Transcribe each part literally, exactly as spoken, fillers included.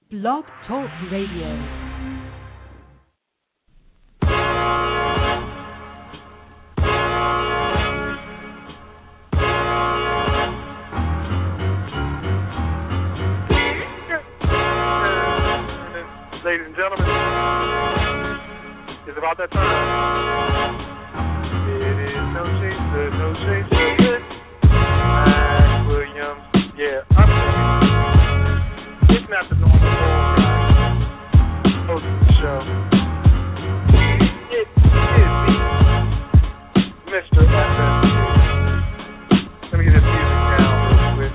Blog Talk Radio. Ladies and gentlemen, it's about that time. It is no chaser, no chaser. Mac Williams, yeah, I'm It's not the normal old guy hosting the show. It is me, Mister F S P. Let me get this music down real quick.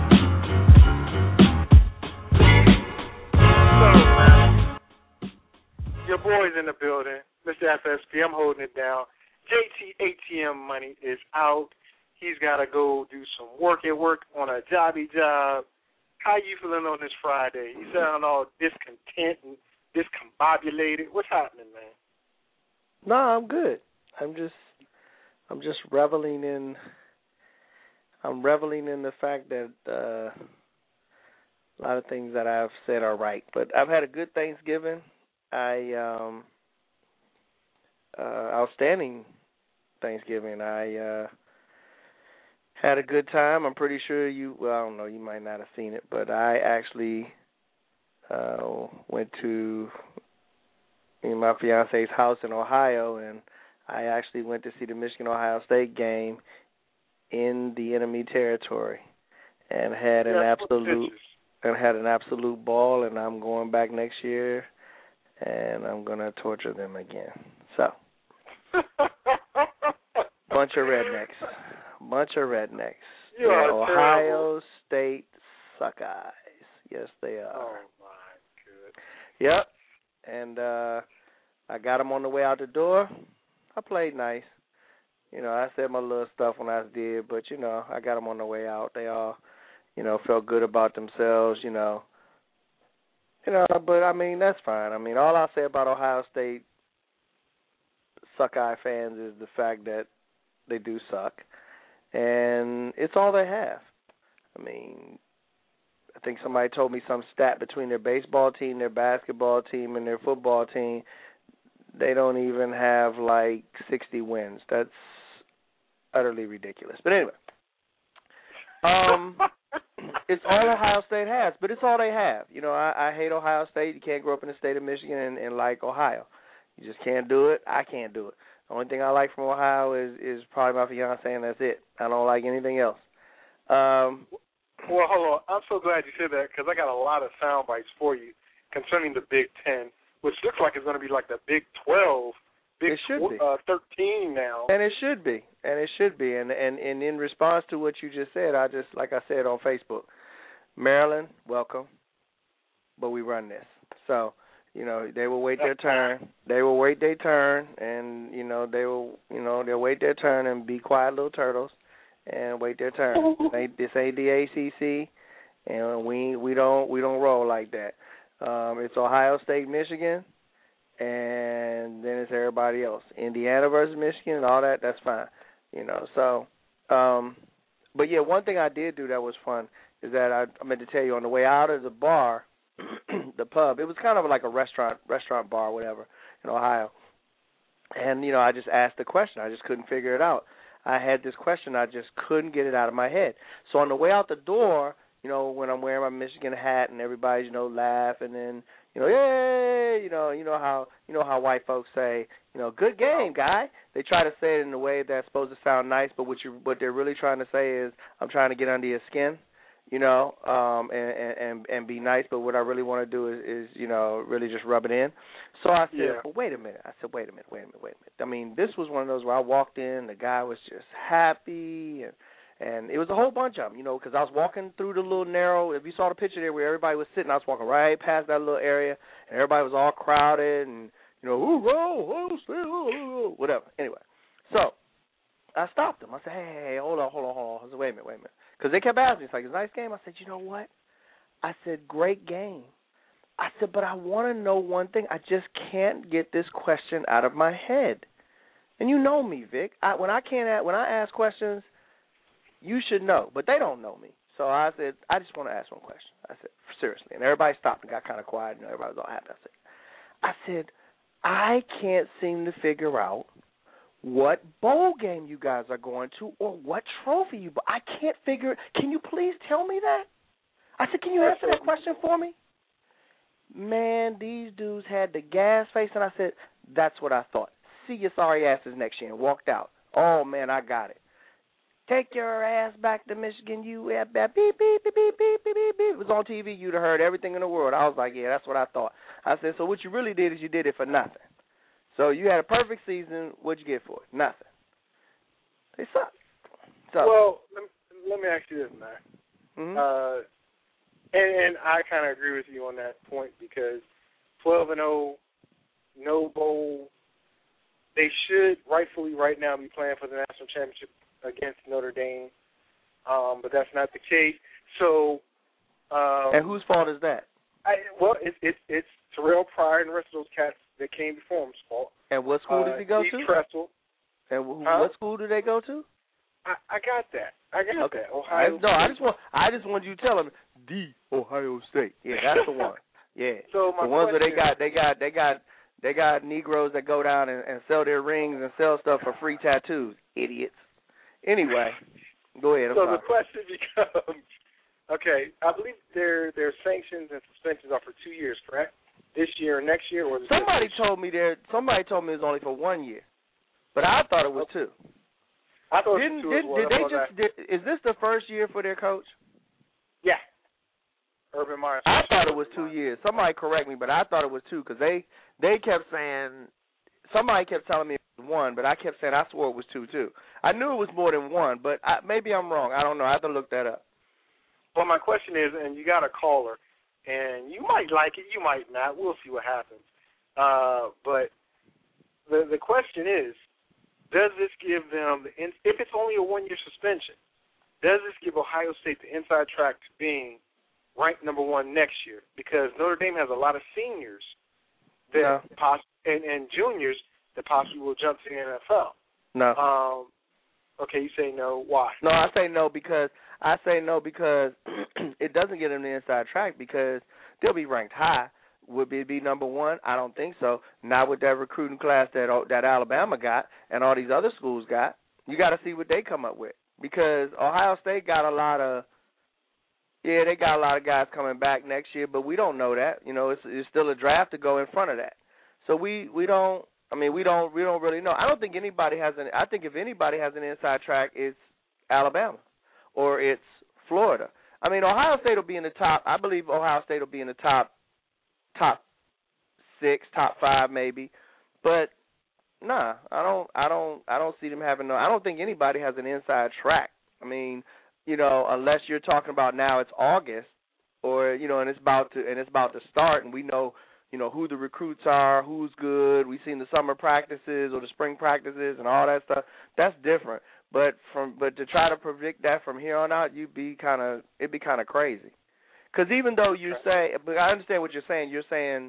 So, man, your boy's in the building, Mister F S P. I'm holding it down. J T A T M money is out. He's got to go do some work at work on a jobby job. How you feeling on this Friday? You sound all discontent and discombobulated. What's happening, man? No, I'm good. I'm just, I'm just reveling in. I'm reveling in the fact that uh, a lot of things that I've said are right. But I've had a good Thanksgiving. I um, uh, outstanding Thanksgiving. I uh, had a good time. I'm pretty sure you, well, I don't know, you might not have seen it, but I actually uh, went to me and my fiance's house in Ohio, and I actually went to see the Michigan-Ohio State game in the enemy territory, and had an Yeah, absolute and had an absolute ball. And I'm going back next year, and I'm gonna torture them again. So, bunch of rednecks, bunch of rednecks. You are Ohio State Suckeyes. Yes, they are. Oh my goodness. Yep. And uh, I got them on the way out the door. I played nice. You know, I said my little stuff when I did, but, you know, I got them on the way out. They all, you know, felt good about themselves, you know. You know, but, I mean, that's fine. I mean, all I say about Ohio State Suckeye fans is the fact that they do suck. And it's all they have. I mean, I think somebody told me some stat between their baseball team, their basketball team, and their football team. They don't even have, like, sixty wins. That's utterly ridiculous. But anyway, um, it's all Ohio State has, but it's all they have. You know, I, I hate Ohio State. You can't grow up in the state of Michigan and, and like Ohio. You just can't do it. I can't do it. The only thing I like from Ohio is, is probably my fiance, and that's it. I don't like anything else. Um, well, hold on. I'm so glad you said that because I got a lot of sound bites for you concerning the Big Ten, which looks like it's going to be like the Big twelve, Big it should be. Uh, thirteen now. And it should be. And it should be. And, and and in response to what you just said, I just, like I said on Facebook, Maryland, welcome, but we run this. So, you know, they will wait their turn. They will wait their turn, and, you know, they will, you know, they'll wait their turn and be quiet little turtles and wait their turn. This ain't the A C C, and we we don't we don't roll like that. Um, it's Ohio State, Michigan, and then it's everybody else. Indiana versus Michigan and all that, that's fine. You know, so, um, but, yeah, one thing I did do that was fun is that I, I meant to tell you, on the way out of the bar, the pub, it was kind of like a restaurant, restaurant bar, whatever, in Ohio. And, you know, I just asked the question. I just couldn't figure it out. I had this question. I just couldn't get it out of my head. So on the way out the door, you know, when I'm wearing my Michigan hat and everybody's, you know, laughing and, you know, yay, you know, you know how, you know how white folks say, you know, good game, guy. They try to say it in a way that's supposed to sound nice, but what you what they're really trying to say is, I'm trying to get under your skin, you know, um, and, and and be nice. But what I really want to do is, is, you know, really just rub it in. So I said, yeah. well, wait a minute. I said, wait a minute, wait a minute, wait a minute. I mean, this was one of those where I walked in, the guy was just happy, and And it was a whole bunch of them, you know, because I was walking through the little narrow, if you saw the picture there where everybody was sitting, I was walking right past that little area, and everybody was all crowded and, you know, ooh, oh, oh, oh, whatever. Anyway, so I stopped them. I said, hey, hey, hey, hold on, hold on, hold on. I said, wait a minute, wait a minute. Because they kept asking me, it's like, it's a nice game. I said, you know what? I said, great game. I said, but I want to know one thing. I just can't get this question out of my head. And you know me, Vic. I, when I can't, when I ask questions, you should know, but they don't know me. So I said, I just want to ask one question. I said, seriously. And everybody stopped and got kind of quiet, and everybody was all happy. I said, I said, I can't seem to figure out what bowl game you guys are going to or what trophy you – I can't figure it. Can you please tell me that? I said, can you answer that question for me? Man, these dudes had the gas face, and I said, that's what I thought. See your sorry asses next year, and walked out. Oh, man, I got it. Take your ass back to Michigan, you beep, beep, beep, beep, beep, beep, beep, beep, beep. It was on T V. You'd have heard everything in the world. I was like, yeah, that's what I thought. I said, so what you really did is you did it for nothing. So you had a perfect season. What'd you get for it? Nothing. They suck. So, well, let me, let me ask you this, man. mm-hmm. Uh, and, and I kind of agree with you on that point because twelve and oh, no bowl. They should rightfully right now be playing for the national championship against Notre Dame, um, but that's not the case. So, um, and whose fault is that? I, well, it's it's it's Terrell Pryor and the rest of those cats that came before him's fault. And what school uh, did he go Steve to? Tressel. And who, huh? what school did they go to? I, I got that. I got okay. that. Ohio. I, no, I just want I just want you to tell them the Ohio State. Yeah, that's the one. Yeah, so my the ones where they is, got they got they got they got Negroes that go down and, and sell their rings and sell stuff for free tattoos. Idiots. Anyway, go ahead. I'm so sorry. the question becomes, okay, I believe their their sanctions and suspensions are for two years, correct? This year and next year, or is it somebody this told me there. Somebody told me it was only for one year, but I thought it was two. I thought Didn't, it was two did, as well. did they That's just? Did, is this the first year for their coach? Yeah. Urban Meyer. I thought it was two years. Somebody correct me, but I thought it was two because they they kept saying. Somebody kept telling me it was one, but I kept saying I swore it was two too. I knew it was more than one, but I, maybe I'm wrong. I don't know. I have to look that up. Well, my question is, and you got a caller, and you might like it, you might not. We'll see what happens. Uh, but the the question is, does this give them, the in, if it's only a one-year suspension, does this give Ohio State the inside track to being ranked number one next year? Because Notre Dame has a lot of seniors that No. poss- and, and juniors that possibly will jump to the N F L. No. Um, okay, you say no. Why? No, I say no because I say no because it doesn't get them the inside track because they'll be ranked high. Would it be number one? I don't think so. Not with that recruiting class that that Alabama got and all these other schools got. You got to see what they come up with because Ohio State got a lot of yeah, they got a lot of guys coming back next year, but we don't know that. You know, it's, it's still a draft to go in front of that. So we, we don't. I mean, we don't we don't really know. I don't think anybody has an. I think if anybody has an inside track, it's Alabama or it's Florida. I mean, Ohio State will be in the top. I believe Ohio State will be in the top, top six, top five, maybe. But nah, I don't. I don't. I don't see them having no. I don't think anybody has an inside track. I mean, you know, unless you're talking about now, it's August, or you know, and it's about to and it's about to start, and we know. You know, who the recruits are, who's good. We've seen the summer practices or the spring practices and all that stuff. That's different. But from but to try to predict that from here on out, you'd be kind of it'd be kind of crazy. Because even though you say, but I understand what you're saying. You're saying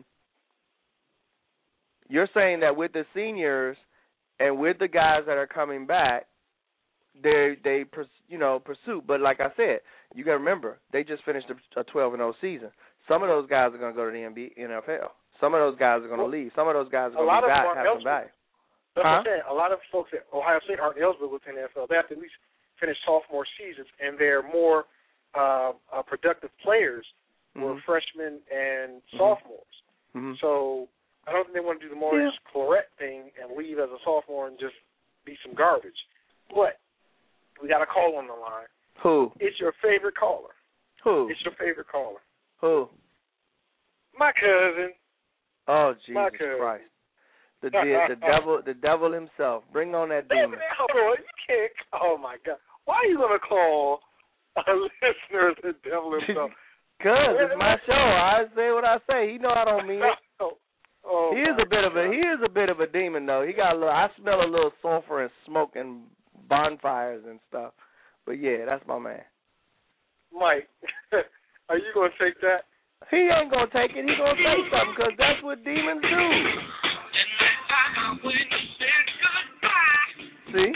you're saying that with the seniors and with the guys that are coming back, they they you know pursue. But like I said, you got to remember they just finished a twelve and oh season. Some of those guys are going to go to the N F L. Some of those guys are going to leave. Some of those guys are going to be back, have some value. That's huh? what I'm saying. A lot of folks at Ohio State aren't eligible with the N F L. They have to at least finish sophomore seasons, and they're more uh, uh, productive players who are mm-hmm. freshmen and mm-hmm. sophomores. Mm-hmm. So I don't think they want to do the Maurice yeah. Clarett thing and leave as a sophomore and just be some garbage. But we got a call on the line. Who? It's your favorite caller. Who? It's your favorite caller. Who? My cousin. Oh, Jesus My cousin. Christ. The, the the devil the devil himself. Bring on that demon. Hold on. You can't. Oh, my God. Why are you going to call a listener the devil himself? Because it's my show. I say what I say. He know I don't mean it. Oh, oh he is a bit God. of a he is a bit of a demon though. He got a little. I smell a little sulfur and smoke and bonfires and stuff. But yeah, that's my man. Mike, are you going to take that? He ain't going to take it. He going to say something because that's what demons do. See?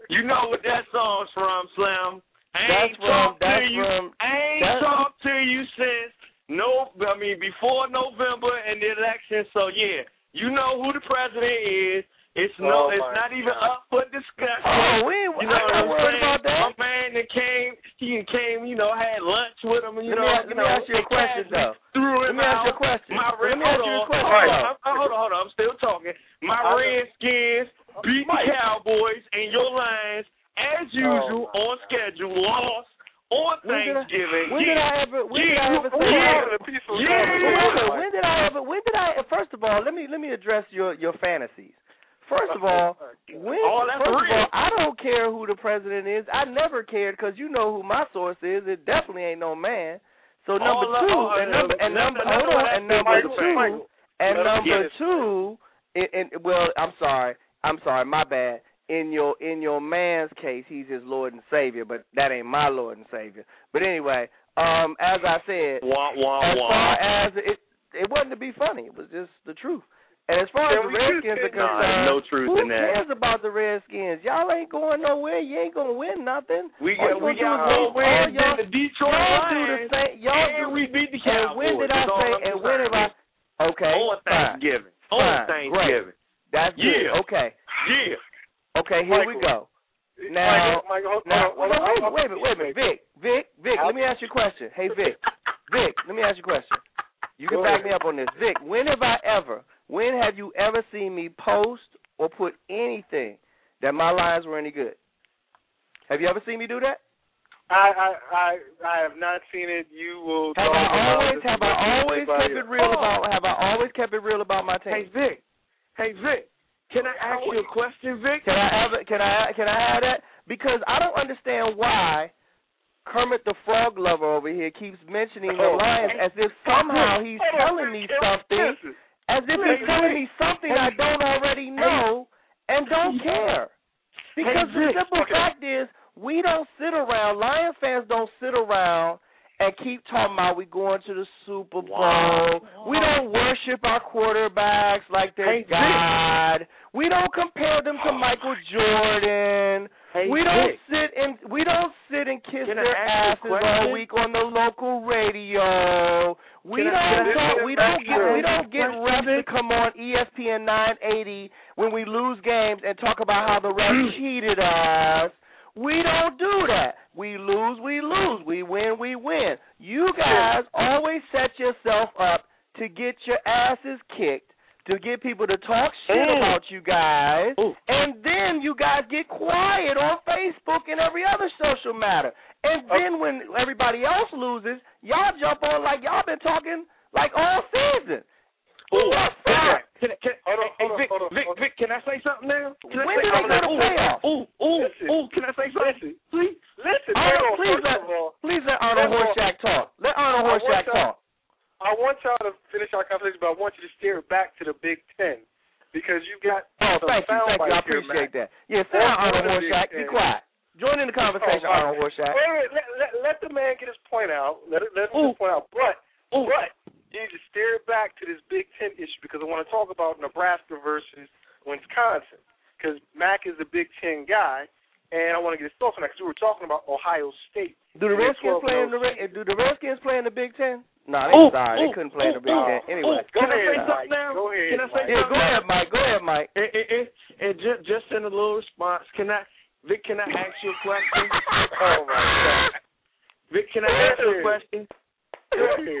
You know what that song's from, Slim. I That's ain't from, talked to that's you. from, I ain't that's, talked to you since no. I mean, before November and the election. So yeah, you know who the president is. It's no. Oh, it's my not even God. up for discussion. oh, we, You I'm know what not I'm worried saying? about that. My man that came, he came, you know, had lunch with him. You Let me know, ask- you let me know, ask you a and question, casually though. Threw Let him me ask you a out. question. My Let red, me hold ask you a on, question, hold though. on, hold on, hold on. I'm still talking. My I- Redskins beat the Cowboys and your Lions as usual Oh, on schedule. Lost on When did I- Thanksgiving. When did I ever? When did I ever say yeah, that? a peaceful yeah. conversation. When did I ever? When did I? First of all, let me let me address your your fantasies. First of all, when, Oh, that's first of real. all, I don't care who the president is. I never cared because you know who my source is. It definitely ain't no man. So number All two, of- and number and let- number let- hold let- on, let- and number Michael, two, Michael, and let him number get it. two, and, and well, I'm sorry, I'm sorry, my bad. In your in your man's case, he's his Lord and Savior, but that ain't my Lord and Savior. But anyway, um, as I said, Wah, wah, as wah. far as it, it wasn't to be funny. It was just the truth. And as far as Yeah, the we Redskins are just- nah, concerned, no truth who in that. cares about the Redskins? Y'all ain't going nowhere. You ain't gonna win nothing. We All got you we gonna do got is more all wins y'all- than the Detroit y'all do Lions, the same. Y'all and do. we beat the And Cowboys. when did I That's all say? I'm And when have I? concerned Okay. with. On fine. Thanksgiving. Fine, On Thanksgiving. Great. That's good. Yeah. Okay. Yeah. Okay. Here we Michael. go. Now, Michael, Michael, hold, now, hold wait, on, wait, hold on. wait a minute, wait a minute, Vic, Vic, Vic. Let me ask you a question. Hey, Vic, Vic. Let me ask you a question. You can Go back ahead. me up on this, Vic. When have I ever? When have you ever seen me post or put anything that my lines were any good? Have you ever seen me do that? I, I, I, I have not seen it. You will. Have talk I about always this have with I always everybody kept it else. real Oh. about? Have I always kept it real about my Hey team? Vic. Hey Vic. Can I ask you a question, Vic? Can I have it? Can I can I have that? Because I don't understand why Kermit the Frog Lover over here keeps mentioning the Oh. Lions as if somehow he's Hold on, telling me Vic, something, listen. as if Hey, he's telling Vic. me something Hey. I don't already know and don't care. Because Hey, the Vic. simple Okay. fact is, we don't sit around, Lion fans don't sit around and keep talking about we going to the Super Bowl. Wow. We don't worship our quarterbacks like they're Hey, Vic. God. We don't compare them to Michael Jordan. Hey, we don't Vic. sit and we don't sit and kiss Can I their ask you a asses all question? week on the local radio. We Can I- don't can I- talk, we don't Can I get we ask don't get you a refs to question, come on E S P N nine eighty when we lose games and talk about how the refs cheated us. We don't do that. We lose, we lose. We win, we win. You guys always set yourself up to get your asses kicked, to get people to talk shit Mm. about you guys, Ooh. and then you guys get quiet on Facebook and every other social matter. And then when everybody else loses, y'all jump on like y'all been talking like all season. Ooh, What's okay. up? Can, can, Hold on, hey, hold on, Vic, hold on, Vic, hold on. Vic, can I say something now? Can I When say do they something go to now? playoffs? Ooh, ooh, Listen. ooh, can I say something? Listen. Please? Listen, Arnold, hold on. please First let, of all, please let Arnold first of all, Horshack talk. Let Arnold I want Horshack y'all- talk. I want y'all to finish our conversation, but I want you to steer it back to the Big Ten because you got Oh, some thank you, sound thank you. I bites here, appreciate Matt. that. Yeah, sit Or- down, or Arnold the Big Horshack. Be Ten. quiet. Join in the conversation, Oh, my- Arnold Horshack. Wait, wait, let, let, let the man get his point out. Let, it, let him Ooh. get his point out. But, Ooh. but you need to steer it back to this Big Ten issue because I want to talk about Nebraska versus Wisconsin because Mac is the Big Ten guy, and I want to get his thoughts on that because we were talking about Ohio State. Do the and Redskins twelve play in the oh Red- Do the Redskins play in the Big Ten? No, they Ooh, sorry. ooh, They couldn't play in the Big ooh, Ten. ooh, Anyway. ooh. Can Go I say ahead, something Mike. now? Go ahead, Can I say Mike. Yeah, something go now? ahead, Mike. Go ahead, Mike. And, and, and, and just, just in a little response, can I, Vic, can I ask you a question? Oh, my God. Vic, can I ask you a question? Go ahead.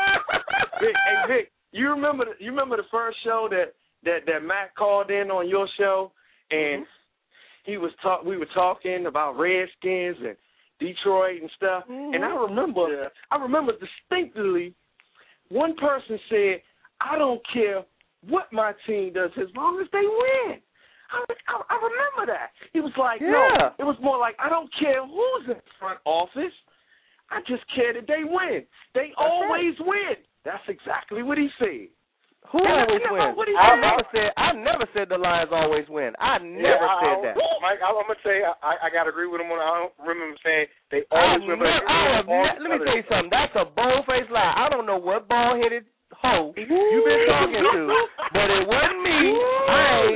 Vic, hey, Vic, you remember the, you remember the first show that, that, that Matt called in on your show, and Mm-hmm. he was talk. We were talking about Redskins and Detroit and stuff, Mm-hmm. and I remember, Yeah. I remember distinctly, one person said, "I don't care what my team does as long as they win." I, I, I remember that. He was like, Yeah. "No," it was more like, "I don't care who's in front office. I just care that they win. They That's always win." That's exactly what he said. Who And always that's wins? what he I said. never said. I never said the Lions always win. I never yeah, I, said I, that. Mike, I'm gonna say I, I got to agree with him on. I don't remember him saying they I always win. never, But I have all ne- the let me other- tell you something. That's a bold-faced lie. I don't know what bald-headed hoe you've been talking to, but it wasn't me. I ain't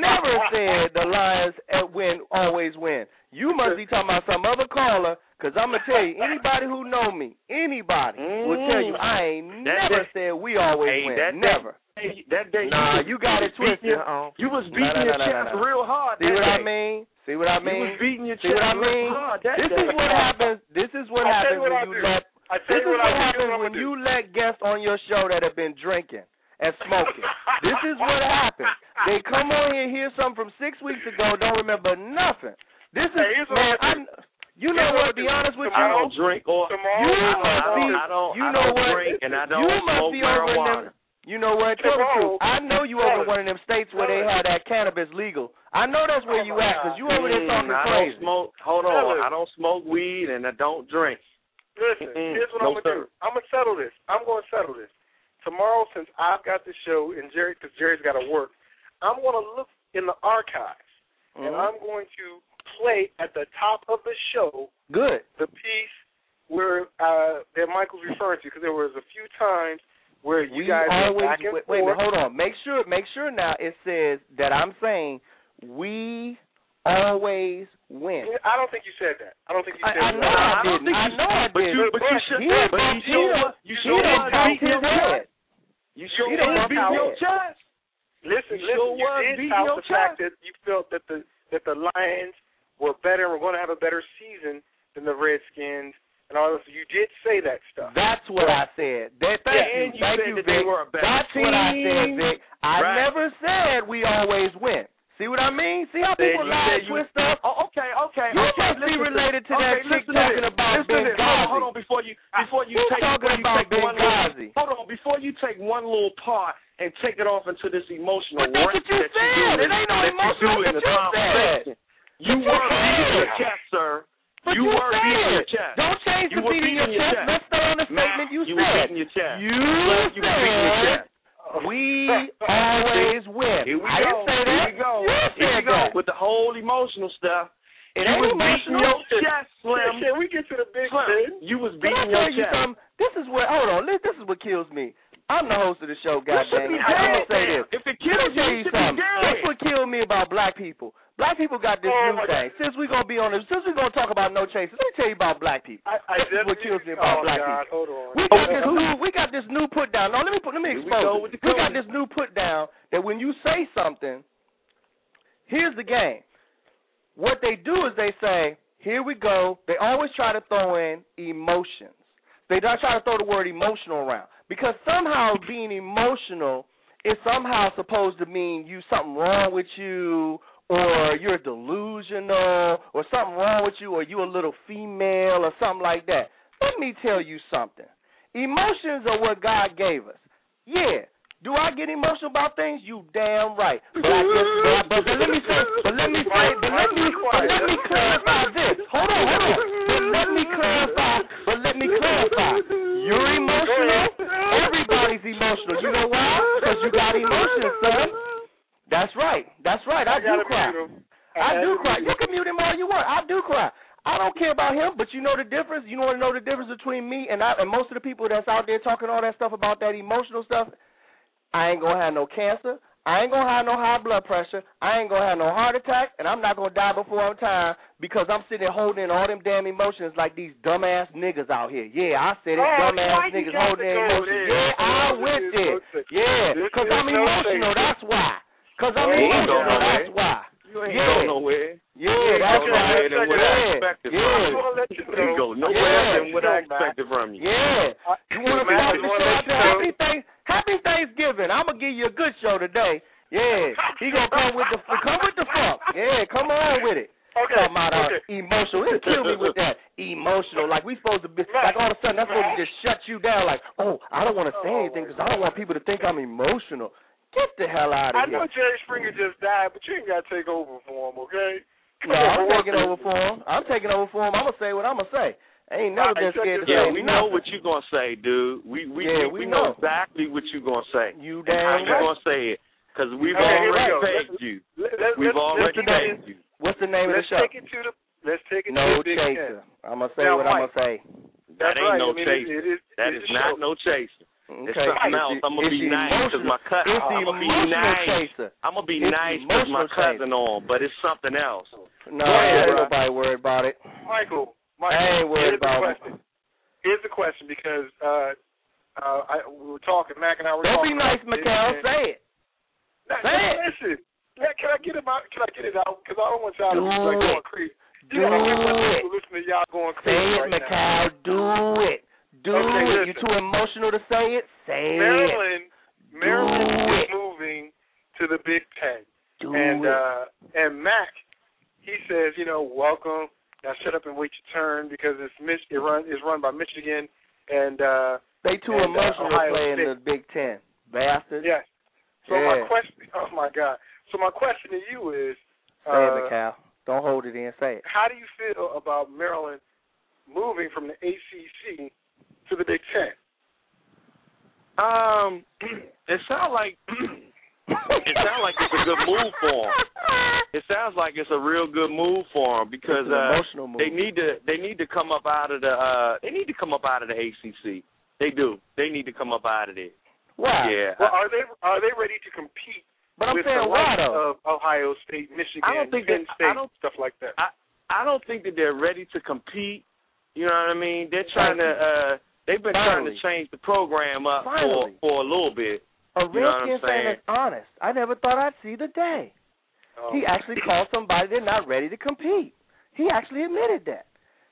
never said the Lions at win always win. You must be talking about some other caller, because I'm going to tell you, anybody who know me, anybody mm. will tell you I ain't that never day, said we always hey, win. That never. Day, that day, nah, you, you got you it twisted. Your, you was beating no, no, your no, chest no, no. real hard See that what day. I mean? See what I mean? You was beating your See chest what I mean? real hard that this day. is what happens. This is what I'll happens what when I you do. let. This is what, what happens when you let guests on your show that have been drinking and smoking. This is what happens. They come on here, hear something from six weeks ago, don't remember nothing. This is hey, man. I, you know what? To be honest with you, I don't drink or you must be. I don't. You I know don't what? drink and I don't you must smoke be over marijuana. them. You know what? Tell the truth. I know you over in one of them states where they had that cannabis legal. I know that's where you at because you over there talking mm, I crazy. Don't smoke. Hold on. I don't smoke weed and I don't drink. Listen, Mm-mm. here's what no, I'm gonna do. I'm gonna settle this. I'm gonna settle this tomorrow since I've got the show and Jerry, because Jerry's got to work. I'm gonna look in the archives mm-hmm. and I'm going to play at the top of the show. Good. The piece where uh, that Michael's referring to, because there was a few times where you we guys always, went back and wait, forth. Wait a minute, hold on. Make sure, make sure now it says that I'm saying we always win. I don't think you said that. I don't think you said I, I that. know I, I didn't. I know I but did. You, but you should. He but you sure was. You sure was beating your chest. You sure was beating your chest. Listen, you listen. Sure you was did beating tout your the chest. fact that you felt that the that the Lions were better and were going to have a better season than the Redskins. And all this. You did say that stuff. That's what so, I said. That, thank yeah, you, you thank said you, that Vic. They were a better That's team. what I said, Vic. I right. never said we always win. See what I mean? See how people lie and twist you, up? Oh, okay, okay. You okay, must be related to, to okay, that chick listen talking to about listen Benghazi. Hold on, hold on, before you before you Who's take, talking you about take one Benghazi? little, hold on, before you take one little part and take it off into this emotional But that's what you that said. you do, It ain't no that emotional. you do in That's the what you conversation. said. You were beating your chest, sir. But you you were said beating it. your chest. Don't change you the beating your, your chest. Let's stay on the statement you, you said. Were beating your chest. You, you said were beating your chest. we always win. Here we I go. didn't say that. Here we go. You Here said we go that. with the whole emotional stuff. It you ain't was emotional. beating your chest, Slim. Can we get to the big Slim, thing? you was Can beating I tell your you chest. something? This is what. Hold on. This is what kills me. I'm the host of the show, You should goddamn. be I'm gonna dead. say this. If it Let kills me tell you, you you should something. be dead. This what killed me about black people. Black people got this Oh, new thing. Since we're gonna be on this, since we're gonna talk about no chases, let me tell you about black people. I, I this is what kills me about oh, black God, people. Hold on. We got this new. We got this new put down. No, let me put. Let me Here we expose. go it. with the We got code. this new put down that when you say something, here's the game. What they do is they say, "Here we go." They always try to throw in emotions. They don't try to throw the word emotional around because somehow being emotional is somehow supposed to mean you something wrong with you, or you're delusional, or something wrong with you, or you a little female, or something like that. Let me tell you something. Emotions are what God gave us. Yeah. Do I get emotional about things? You damn right. But I guess, but, but, but let me say, but let me say, but let me, but let me clarify this. Hold on, hold on. But let me clarify. But let me clarify. You're emotional. Everybody's emotional. You know why? Because you got emotions, son. That's right. That's right. I, I do cry. I, I do cry. You can mute him all you want. I do cry. I don't care about him, but you know the difference. You want to know the difference between me and I, and most of the people that's out there talking all that stuff about that emotional stuff. I ain't gonna have no cancer. I ain't gonna have no high blood pressure. I ain't gonna have no heart attack, and I'm not gonna die before I'm time because I'm sitting there holding in all them damn emotions like these dumbass niggas out here. Yeah, I said it, oh, dumbass niggas holding their emotions. Yeah, I with it. Yeah, because I'm emotional. That's why. Because I'm emotional. That's why. You ain't yeah. going nowhere. Yeah, that's right. Than what yeah. I expected yeah. from you. You ain't go nowhere yeah. than what I expected from you. Yeah. You want to start the show out there? Happy, thanks, happy Thanksgiving. I'm gonna give you a good show today. Yeah. He gonna come with the come with the funk. Yeah, come on with it. Okay. Talking about uh, okay. emotional. It'll kill me with that emotional. Like we supposed to be like all of a sudden that's supposed to just shut you down. Like, oh, I don't want to say anything because I don't want people to think I'm emotional. Get the hell out of I here. know Jerry Springer just died, but you ain't got to take over for him, okay? No, I'm taking over for him. I'm taking over for him. I'm going to say what I'm going to say. I ain't never been scared to say Yeah, we nothing. know what you're going to say, dude. We we, yeah, we, we, we know. know exactly what you're going to say. You damn damn right. You're going to say it because we've okay, already we pegged let's, you. Let, let, we've let's, already let's pegged you. What's the name let's of the show? Take it to the, let's take it no to the big chaser. ten. I'm going to say now, what Mike, I'm going to say. That That's ain't right. no I mean, chaser. it, it is, that it is is not show. no chaser. It's something else. I'm gonna be nice because my cousin. I'm gonna be nice. I'm gonna be nice because my cousin on, but it's something else. No, ain't nobody worried about it. Michael, Michael, I ain't worried here's the about question. Here's the question because uh, uh, I, we were talking, Mac and I were Don't talking. Don't be nice, Mikhail. Say it. Now, Say it. Listen, yeah, can I get it out? Can I get it out? Because I don't want y'all to be like going crazy. Do you know, it. Listen to y'all going Say crazy it, right Mikhail. now. Do it. Do okay, it. Listen. You're too emotional to say it. Say Maryland, it. Maryland Do is it. moving to the Big Ten, Do and it. uh, and Mac, he says, you know, welcome. Now shut up and wait your turn because it's Mich- it run is run by Michigan and uh, they too and, emotional uh, to play in State. the Big Ten, bastards. Yes. So yeah. my question, oh my God. So my question to you is, say uh, it, Mikhail. Don't hold it in. Say it. how do you feel about Maryland moving from the A C C to the Big Ten? Um, it sounds like it sounds like it's a good move for them. It sounds like it's a real good move for them because it's an uh, emotional move. they need to they need to come up out of the uh, they need to come up out of the A C C. They do. They need to come up out of it. Why? Yeah. Well, are they are they ready to compete? But I'm with saying the why likes though? of Ohio State, Michigan, I don't think Penn that, State, I don't, stuff like that. I I don't think that they're ready to compete. You know what I mean? They're trying to. Uh, they've been Finally. trying to change the program up for Finally. for a little bit. A You know what I'm Redskin fan saying? that's honest. I never thought I'd see the day. Oh. He actually called somebody they're not ready to compete. He actually admitted that.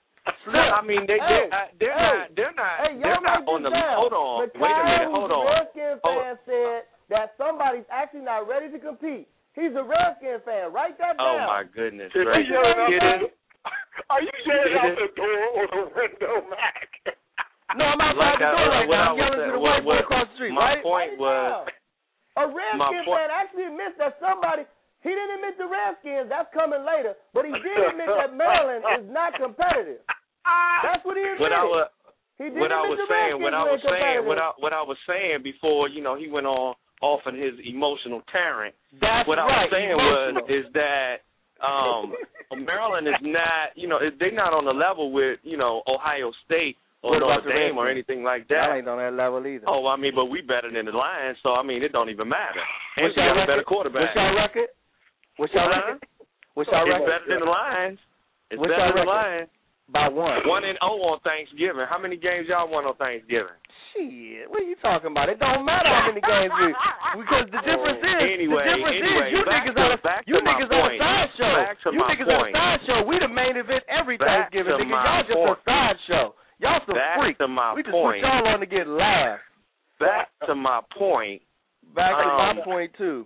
No, I mean they Hey, they're, uh, they're hey, not they're not Hey, they're y'all not write on this the down. hold on McCall, wait a minute hold who's on a Redskin hold, fan said that somebody's actually not ready to compete. He's a Redskin fan. Write that down. oh my goodness Are gracious. you yelling out Get the, it? are you yelling Get out it? the door or the window, Mac? No, I'm outside Like the I- door right what now. I I'm was yelling saying- to the what- white boy what- across the street. my right? point Write it was- down. A Redskin point- fan actually admits that somebody, he didn't admit the Redskins, that's coming later, but he did admit that Maryland is not competitive. That's what he admitted. What I was he did what I admit was the saying Redskins what I weren't was saying competitive. what I what I was saying before you know he went on off on his emotional torrent. That's What I right. was saying emotional. was is that um, Maryland is not you know they're not on the level with you know Ohio State or What about Notre the Dame or Redskins? anything like That that. ain't on that level either. Oh, I mean, but we better than the Lions, so I mean, it don't even matter. And What's we y'all got a better record? quarterback. What's y'all record? What's y'all Huh? record? What's y'all It's record? better than the Lions. It's What's better y'all than the record? Lions. By one. One and oh on Thanksgiving. How many games y'all won on Thanksgiving? Shit, what are you talking about? It don't matter how many games we, because the difference is, Anyway, the difference anyway, is you back niggas to- are back you to my niggas are a point. sideshow. Back to You my niggas are a point. sideshow. We the main event every Back Thanksgiving, to nigga. my Y'all just point. a sideshow. Y'all some Back freaks. to my we just point. put y'all on to get laughed. Back to my point. Back to my Um, point too.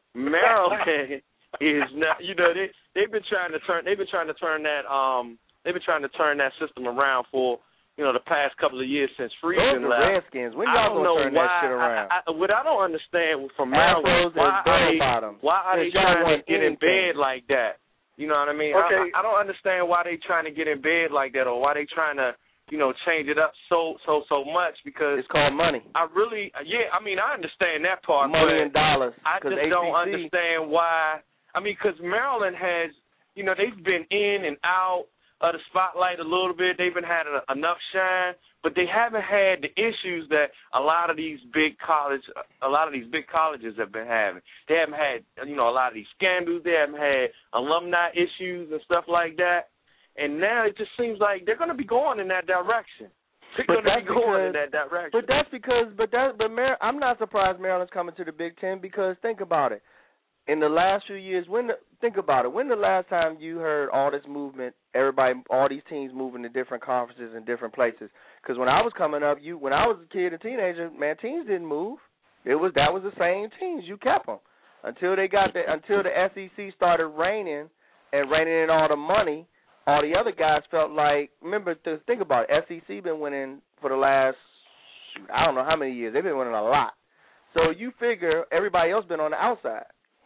Maryland is not. You know, they they've been trying to turn. They've been trying to turn that. Um, they've been trying to turn that system around for you know the past couple of years since Those Friesen are left. Redskins. When I y'all don't gonna know turn why. that shit around? I, I, what I don't understand from Maryland, Afros why and are bell they bottoms. why are they Since y'all trying to want get in anything. bed like that? You know what I mean? Okay. I, I don't understand why they trying to get in bed like that, or why they trying to you know change it up so so so much because It's called money. I really yeah I mean I understand that part, Money but and dollars. I 'Cause just A C C, don't understand why. I mean, because Maryland has, you know, they've been in and out of the spotlight a little bit. They've been had a, enough shine, but they haven't had the issues that a lot of these big college, a lot of these big colleges have been having. They haven't had, you know, a lot of these scandals. They haven't had alumni issues and stuff like that. And now it just seems like they're going to be going in that direction. They're But going to that's be going in because- that direction. But that's because, but that, but Mar- I'm not surprised Maryland's coming to the Big Ten because think about it. In the last few years, when the, think about it, when the last time you heard all this movement, everybody, all these teams moving to different conferences and different places? Because when I was coming up, you, when I was a kid, a teenager, man, teams didn't move. It was that was the same teams. You kept them until they got the until the S E C started reigning and reining in all the money. All the other guys felt like, remember, th- think about it, S E C been winning for the last, shoot, I don't know how many years. They've been winning a lot. So you figure everybody else been on the outside.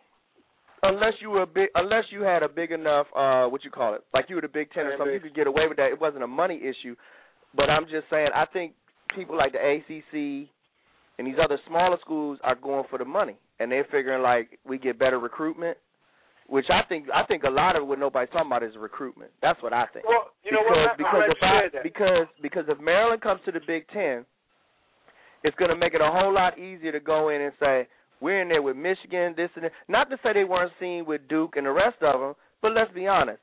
Unless you were a big, unless you had a big enough, uh, what you call it, like you were the Big Ten or something, you could get away with that. It wasn't a money issue. But I'm just saying, I think people like the A C C and these other smaller schools are going for the money, and they're figuring like we get better recruitment. Which I think I think a lot of what nobody's talking about is recruitment. That's what I think. Well, you know because, what? I'm because glad if you I, said that. because because if Maryland comes to the Big Ten, It's going to make it a whole lot easier to go in and say, we're in there with Michigan, this and that. Not to say they weren't seen with Duke and the rest of them, but let's be honest.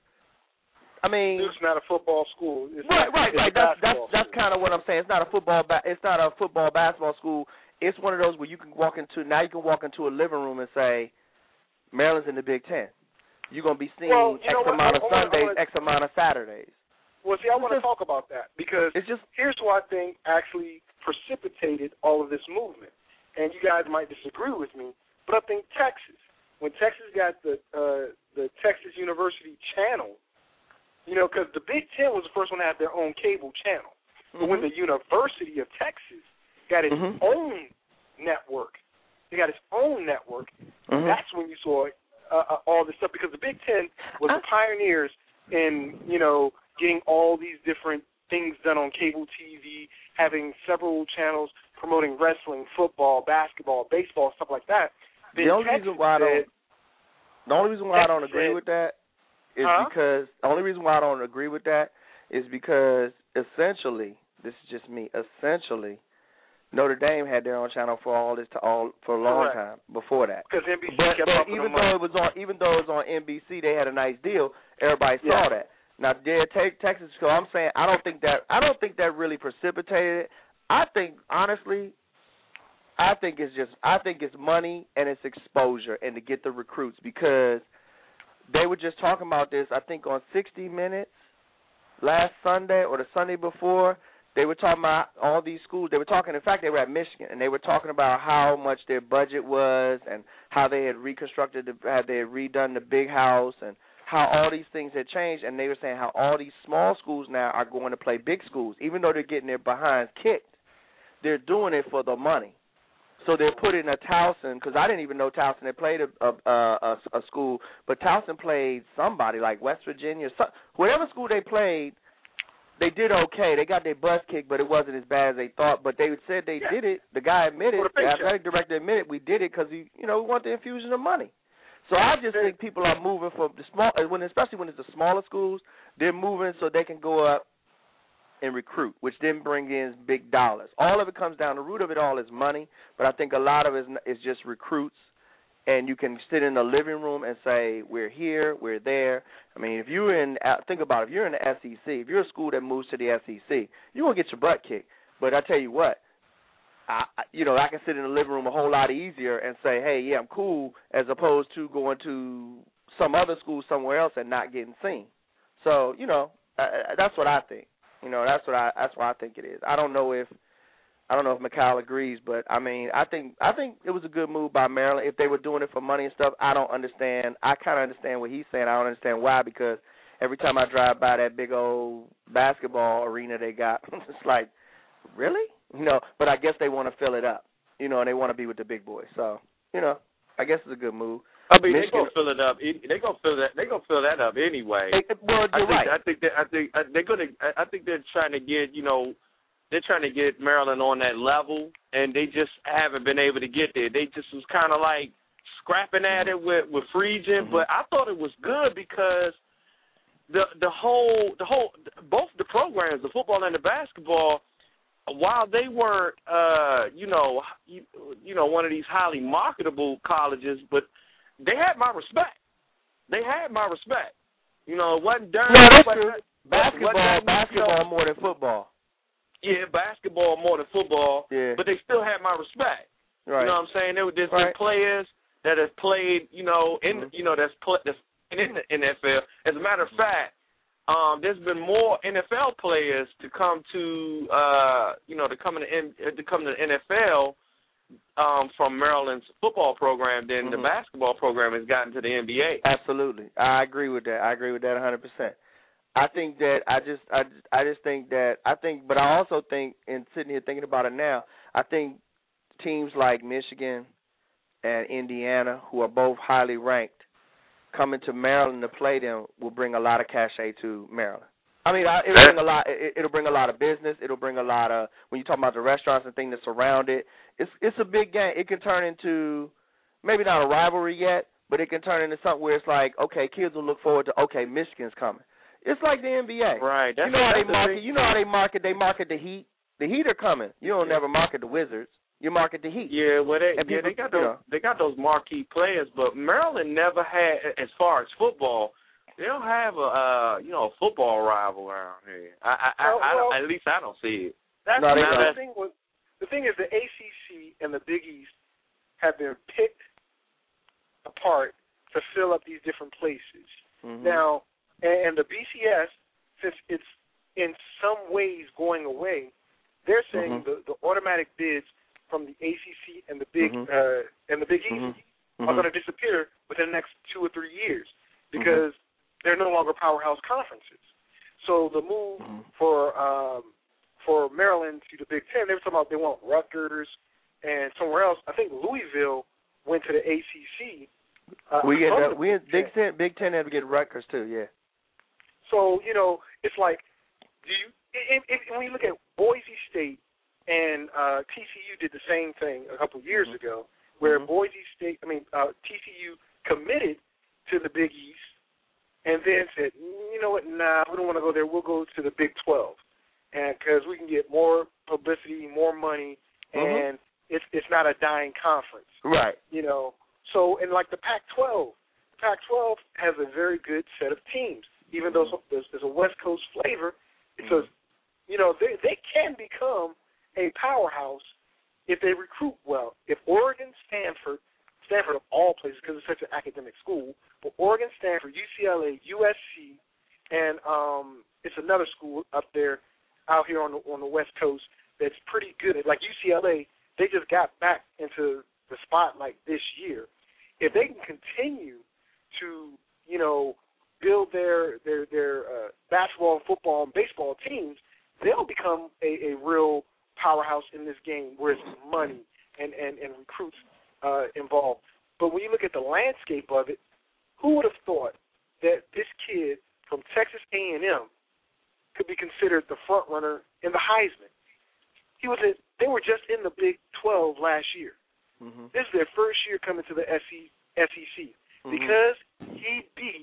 I mean, Duke's not a football school. It's right, not, right, it's right. a That's that's basketball that's school. kind of what I'm saying. It's not a football. Ba- it's not a football basketball school. It's one of those where you can walk into. Now you can walk into a living room and say, Maryland's in the Big Ten. You're gonna be seeing Well, you X know what? amount I- of I wanna- Sundays, I wanna- X amount of Saturdays. Well, see, I want to just- talk about that because It's just here's what I think actually precipitated all of this movement. And you guys might disagree with me, but I think Texas, when Texas got the uh, the Texas University channel, you know, because the Big Ten was the first one to have their own cable channel. mm-hmm. But when the University of Texas got its Mhm. own network, they got its own network, Mhm. that's when you saw uh, uh, all this stuff, because the Big Ten was I- the pioneers in, you know, getting all these different things done on cable T V, having several channels promoting wrestling, football, basketball, baseball, stuff like that. Then The only Texas reason why I said, don't the only reason why I don't Texas agree said- with that is Huh? because the only reason why I don't agree with that is because essentially, this is just me. Essentially, Notre Dame had their own channel for all this to all for a long Correct. time before that. because N B C But, kept but up with even them though money. it was on, even though it was on N B C, they had a nice deal. Everybody saw Yeah. that. Now, yeah, take Texas. So I'm saying I don't think that I don't think that really precipitated it. I think honestly, I think it's just I think it's money and it's exposure and to get the recruits, because they were just talking about this. I think on sixty minutes last Sunday or the Sunday before. They were talking about all these schools. They were talking, in fact, they were at Michigan, and they were talking about how much their budget was and how they had reconstructed, the, how they had redone the big house and how all these things had changed. And they were saying how all these small schools now are going to play big schools. Even though they're getting their behinds kicked, they're doing it for the money. So they're putting a Towson, because I didn't even know Towson had played a, a, a, a school, but Towson played somebody like West Virginia. Some, whatever school they played, they did okay. They got their butts kicked, but it wasn't as bad as they thought. But they said they Yeah. did it. The guy admitted, For the the paycheck. athletic director admitted, we did it because we, you know, we want the infusion of money. So I just think people are moving for the small, when especially when it's the smaller schools, they're moving so they can go up and recruit, which then bring in big dollars. All of it comes down. The root of it all is money, but I think a lot of it is just recruits. And you can sit in the living room and say, we're here, we're there. I mean, if you're in, think about it, if you're in the S E C, if you're a school that moves to the S E C, you're going to get your butt kicked. But I tell you what, I, you know, I can sit in the living room a whole lot easier and say, hey, yeah, I'm cool, as opposed to going to some other school somewhere else and not getting seen. So, you know, uh, that's what I think. You know, that's what I, that's what I think it is. I don't know if, I don't know if Mikhail agrees, but I mean, I think I think it was a good move by Maryland. If they were doing it for money and stuff, I don't understand. I kind of understand what he's saying. I don't understand why, because every time I drive by that big old basketball arena they got, it's like, really? You know, but I guess they want to fill it up, you know, and they want to be with the big boys. So, you know, I guess it's a good move. I mean, Michigan, they gonna fill it up. They gonna fill that. They gonna fill that up anyway. Hey, well, I you're think. right. I think. That, I think uh, they're gonna. I think they're trying to get. You know, they're trying to get Maryland on that level, and they just haven't been able to get there. They just was kind of like scrapping at it with with Friesian, Mm-hmm. but I thought it was good because the the whole the whole both the programs, the football and the basketball, while they weren't uh, you know you, you know one of these highly marketable colleges, but they had my respect. They had my respect. You know, it wasn't dirty. No, that's but- true. but- Basketball, wasn't, basketball you know, more than football. yeah, basketball more than football, Yeah. but they still had my respect. Right. You know what I'm saying? There were there's Right. been players that have played, you know, in Mhm. you know that's play, that's in the N F L. As a matter of fact, um, there's been more N F L players to come to, uh, you know, to come in the N, to come to the N F L um, from Maryland's football program than Mhm. the basketball program has gotten to the N B A. Absolutely, I agree with that. I agree with that one hundred percent. I think that I just, I just, I just think that I think, but I also think, and sitting here thinking about it now, I think teams like Michigan and Indiana, who are both highly ranked, coming to Maryland to play them will bring a lot of cachet to Maryland. I mean, I, it'll bring a lot. It, it'll bring a lot of business. It'll bring a lot of when you talk about the restaurants and things that surround it. It's it's a big game. It can turn into maybe not a rivalry yet, but it can turn into something where it's like, okay, kids will look forward to, okay, Michigan's coming. It's like the N B A. Right. That's You know how that's they the market. thing. You know how they market. They market the Heat. The Heat are coming. You don't never market the Wizards. You market the Heat. Yeah, well, they, And yeah, people, they got you those know. they got those marquee players, but Maryland never had, as far as football, they don't have a uh, you know a football rival around here. I, I, Well, I, I well, don't, at least I don't see it. That's No, they the don't. thing. Was the thing is the A C C and the Big East have been picked apart to fill up these different places. Mm-hmm. Now, and, and the B C S, since it's in some ways going away, they're saying Mm-hmm. the, the automatic bids from the A C C and the Big Mm-hmm. uh, and the Big East Mm-hmm. are going to disappear within the next two or three years because mm-hmm. they're no longer powerhouse conferences. So the move mm-hmm. for um, for Maryland to the Big Ten, they were talking about they want Rutgers and somewhere else. I think Louisville went to the A C C. Uh, we get from that, the we Big Big Ten Big Ten had to get Rutgers too, yeah. So you know, it's like, do you if, if, when you look at Boise State and uh, T C U did the same thing a couple of years mm-hmm. ago, where mm-hmm. Boise State, I mean uh, T C U committed to the Big East, and then said, you know what, nah, we don't want to go there. We'll go to the Big twelve, and because we can get more publicity, more money, mm-hmm. and it's it's not a dying conference, right? You know. So, and like the Pac twelve, the Pac twelve has a very good set of teams. Even though there's, there's a West Coast flavor, because, you know, they, they can become a powerhouse if they recruit well. If Oregon, Stanford, Stanford of all places because it's such an academic school, but Oregon, Stanford, U C L A, U S C, and um, it's another school up there out here on the, on the West Coast that's pretty good. Like U C L A, they just got back into the spotlight this year. If they can continue to, you know, build their their their uh, basketball, football, and baseball teams, they'll become a, a real powerhouse in this game where it's money and, and, and recruits uh, involved. But when you look at the landscape of it, who would have thought that this kid from Texas A and M could be considered the front runner in the Heisman? He was in, they were just in the Big twelve last year. Mm-hmm. This is their first year coming to the S E C mm-hmm. because he beat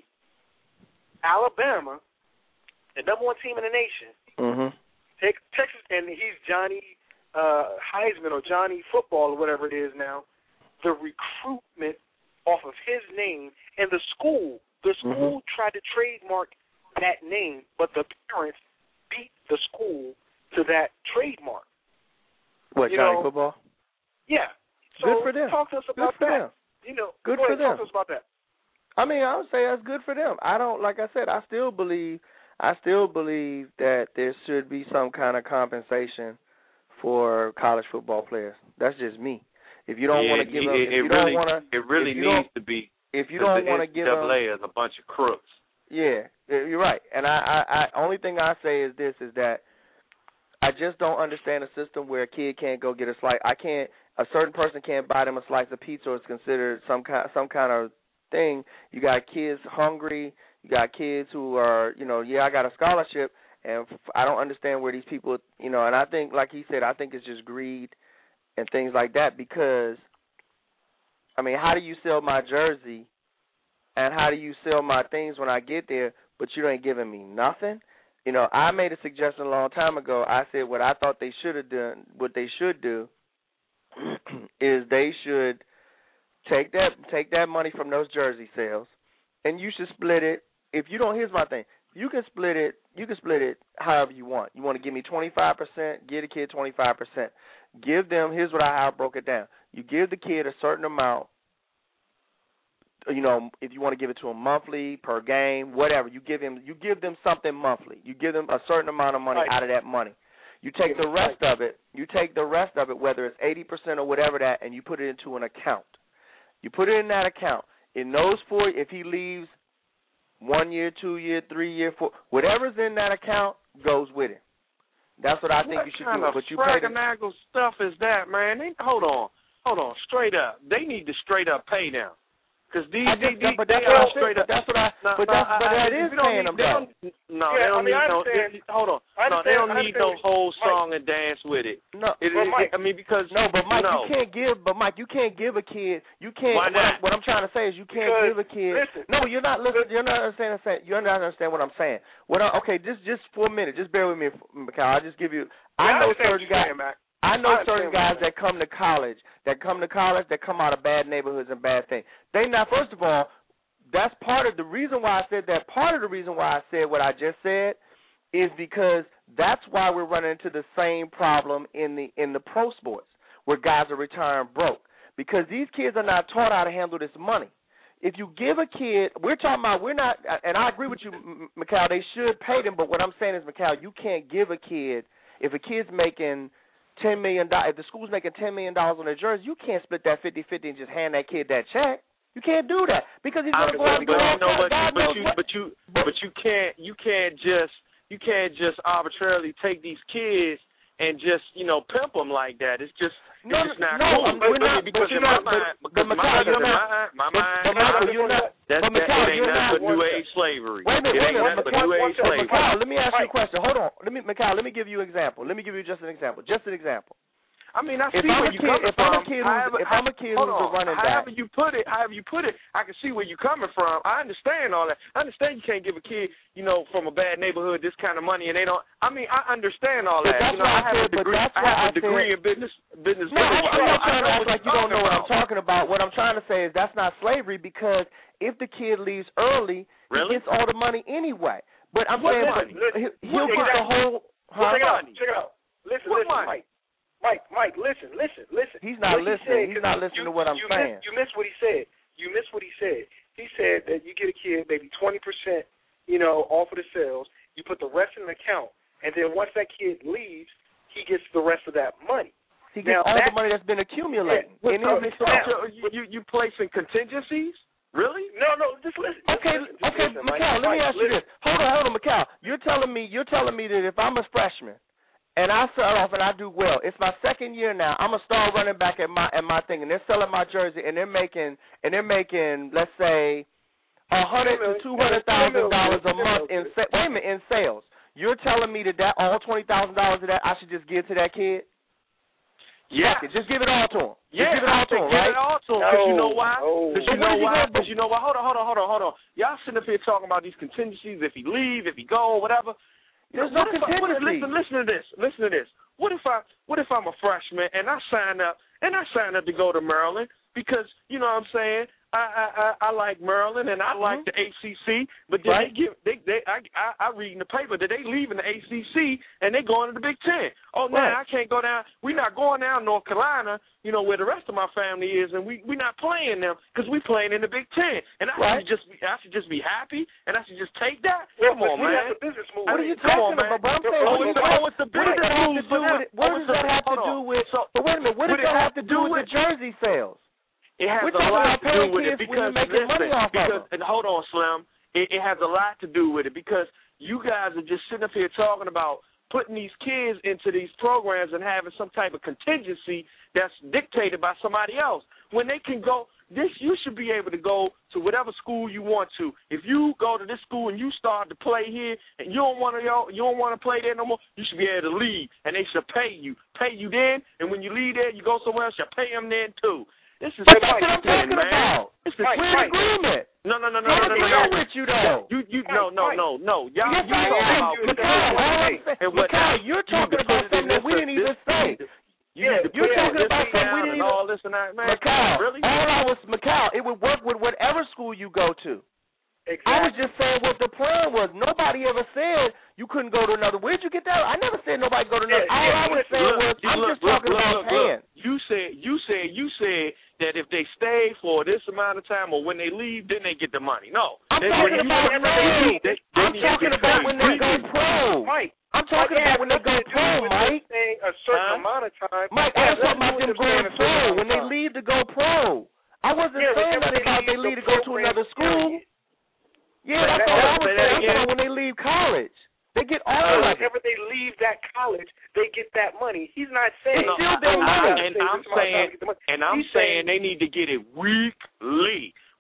Alabama, the number one team in the nation. Mm-hmm. Take Texas, and he's Johnny uh, Heisman or Johnny Football or whatever it is now. The recruitment off of his name and the school, the school mm-hmm. tried to trademark that name, but the parents beat the school to that trademark. What, you Johnny know, Football? Yeah. So good for them. Talk to us about good for that. Them. You know, good go for ahead, them. Talk to us about that. I mean, I would say that's good for them. I don't, like I said, I still believe, I still believe that there should be some kind of compensation for college football players. That's just me. If you don't yeah, want to give it, them, if it you really, don't want to, it really needs to be. If you don't want to give them, N C double A is a bunch of crooks. Yeah, you're right. And I, I, I, only thing I say is this: is that I just don't understand a system where a kid can't go get a slice. I can't. A certain person can't buy them a slice of pizza, or it's considered some kind, some kind of thing. You got kids hungry. You got kids who are, you know, yeah, I got a scholarship, and I don't understand where these people, you know, and I think, like he said, I think it's just greed and things like that because, I mean, how do you sell my jersey and how do you sell my things when I get there, but you ain't giving me nothing? You know, I made a suggestion a long time ago. I said what I thought they should have done, what they should do is they should take that take that money from those jersey sales, and you should split it. If you don't, here's my thing: you can split it. You can split it however you want. You want to give me twenty-five percent, give the kid twenty-five percent. Give them. Here's what I how I broke it down. You give the kid a certain amount. You know, if you want to give it to him monthly, per game, whatever, you give him. You give them something monthly. You give them a certain amount of money right. out of that money. You take the rest of it. You take the rest of it, whether it's eighty percent or whatever that, and you put it into an account. You put it in that account. In those four, if he leaves one year, two year, three year, four, whatever's in that account goes with it. That's what I think what you should kind do. Of but you pay the stuff is that, man? They, hold on, hold on, straight up. They need to straight up pay them. Because these, I just, these, but they that's are what I straight said, up. That's what I. No, but no, that's, I, but I, that is you don't paying need, them they back. don't, No, Yeah, they don't I mean, need I no. understand. They, hold on. I No, they don't understand- need I no understand. whole Mike. song and dance with it. No, It, But it, Mike- I mean, because no, but Mike, no. you can't give. But Mike, you can't give a kid. You can't. Why what, I'm, not? what I'm trying to say is you can't Because, give a kid. listen, no, you're not listening. You're not understanding. You're not understanding what I'm saying. What? I, okay, just just for a minute, just bear with me, Mikhail. I'll just give you. Yeah, I know understand what certain you're guys. saying, Mac. I know I certain understand what guys you're that come to college, that come to college, that come out of bad neighborhoods and bad things. They not. First of all, that's part of the reason why I said that. Part of the reason why I said what I just said is because that's why we're running into the same problem in the in the pro sports where guys are retiring broke, because these kids are not taught how to handle this money. If you give a kid, we're talking about, we're not, and I agree with you, Mikhail, they should pay them, but what I'm saying is, Mikhail, you can't give a kid, if a kid's making ten million dollars, if the school's making ten million dollars on their jersey, you can't split that fifty-fifty and just hand that kid that check. You can't do that because he's going to go out and but go you know what? God But knows you, what. but you, but you can't, you can't just, you can't just arbitrarily take these kids and just, you know, pimp them like that. It's just, No, it's just not no, cool. we're not, because but in you're my not, mind, but, because but my, Mikhail, you're in not, my, my but, mind, but Michael, you're not, that, but that, Mikhail, it ain't you're nothing not. but New Age slavery. Wait a minute, it wait ain't a minute, nothing but Mikhail, New Age slavery. Mikhail, let me ask you a question. Hold on, let me, Mikhail, let me give you an example. Let me give you just an example. Just an example. I mean, I If see I'm where a you're kid- coming if I'm a from. kid who's- however, if I'm a kid hold who's a on. running back- however you put it, however you put it, I can see where you're coming from. I understand all that. I understand you can't give a kid, you know, from a bad neighborhood this kind of money, and they don't. I mean, I understand all But that. that's You know, why I I have said- a but degree. that's I why have I a degree said- in business business No, I'm management. not I trying to know act what like you you're don't know what I'm about. talking about. What I'm trying to say is that's not slavery, because if the kid leaves early, Really? he gets all the money anyway. But I'm What saying money? but he- he'll What get the exactly? whole. Huh? Check it out. money? Check it out. Listen, What listen, money? Mike. Mike, Mike, listen, listen, listen. He's not What he listening. said, He's 'cause not you- listening you, to what I'm you saying. Missed, you missed what he said. You missed what he said. He said that you get a kid maybe twenty percent, you know, off of the sales. You put the rest in an account, and then once that kid leaves, he gets the rest of that money. He gets Now, all that- the money that's been accumulating Yeah, in so- his so- account. So you, you you placing contingencies? Really? No, no, just listen. Just Okay, listen, just okay, listen, Mikhail, Mike. let me Mike, ask you listen. this. Hold on, hold on, Mikhail. You're telling me, you're telling me that if I'm a freshman and I start off and I do well, it's my second year now, I'm a star running back at my at my thing, and they're selling my jersey, and they're making and they're making, let's say, a hundred to two hundred thousand dollars a month in sa- wait a minute in sales. You're telling me that that all twenty thousand dollars of that I should just give to that kid? Yeah. Fuck it, just give it all to him. Just Yeah, give it all I to think him, give right? it all to him. Because you know why? No. Because So you what know is he why? gonna do? Because you know why? Hold on, hold on, hold on, hold on. Y'all sitting up here talking about these contingencies. If he leave, if he go, whatever. There's What no if I- what if- contingency. Listen, listen to this. Listen to this. What if I? What if I'm a freshman and I sign up and I sign up to go to Maryland because you know what I'm saying? I I I, I like Maryland and I like Mm-hmm. the A C C, but then Right. they give they they I, I I read in the paper that they leaving the A C C and they going to the Big Ten. Oh, now Right. I can't go down. We're not going down North Carolina, you know, where the rest of my family is, and we we not playing them because we playing in the Big Ten. And I Right. should just be I should just be happy and I should just take that. Well, Come on, but man. that's a business move. What are you Come talking on, man. about? But I'm saying, Oh, what, it's do the- you- oh, it's the what does business that have move to for do them. with it? What Oh, does it's the- that have to hold do on. with? So- But wait a minute, what what does it that has have to to do do with the with- jersey sales? It has We're a talking lot about to do paying with it kids when you're because making listen, money off of because them. and hold on, Slim. It, it has a lot to do with it because you guys are just sitting up here talking about putting these kids into these programs and having some type of contingency that's dictated by somebody else. When they can go, this you should be able to go to whatever school you want to. If you go to this school and you start to play here and you don't want to you don't want to play there no more, you should be able to leave and they should pay you, pay you then. And when you leave there, you go somewhere else, you pay them then too. This is But that's what I'm Washington, talking man. about. This is Mike, We're in Mike. agreement. no, no, no, no, I no, no, agree no, no. with you, though. You, you, no, no, no, no. Y'all, Yes, you I talking am. about Mikhail, all I'm saying- and what Mikhail, you're talking about something that we didn't even say. You Yeah, need to you're put talking this about thing something we down didn't and even- all this and that, man. Mikhail, Really? all I was, Mikhail, it would work with whatever school you go to. Exactly. I was just saying what the plan was. Nobody ever said you couldn't go to another. Where'd you get that? I never said nobody go to another. Yeah, all yeah, I was listen, saying Look, was you I'm look, just look, talking look, about look, paying. look. You said, you said, you said that if they stay for this amount of time or when they leave, then they get the money. No. I'm They- talking when you- about they- now. they- they I'm need to talking get about paid when they go weekly. pro. Mike. I'm talking Mike, about when they go nothing to do pro, with Mike. them staying a certain Huh? amount of time. Mike, It I has was talking nothing about to do them with staying going a certain pro amount when of they time. leave to go pro. I wasn't Yeah, saying whenever nothing about they leave leave the to go to program, another school. period. Yeah, Say that's that- all I was say saying. that I'm talking again. about when they leave college. They get all Uh, of it. whenever they leave that college, they get that money. He's not saying It's still oh, their you money. gotta And save I'm this amount of time to saying, get the money. and I'm He's saying they need to get it weekly.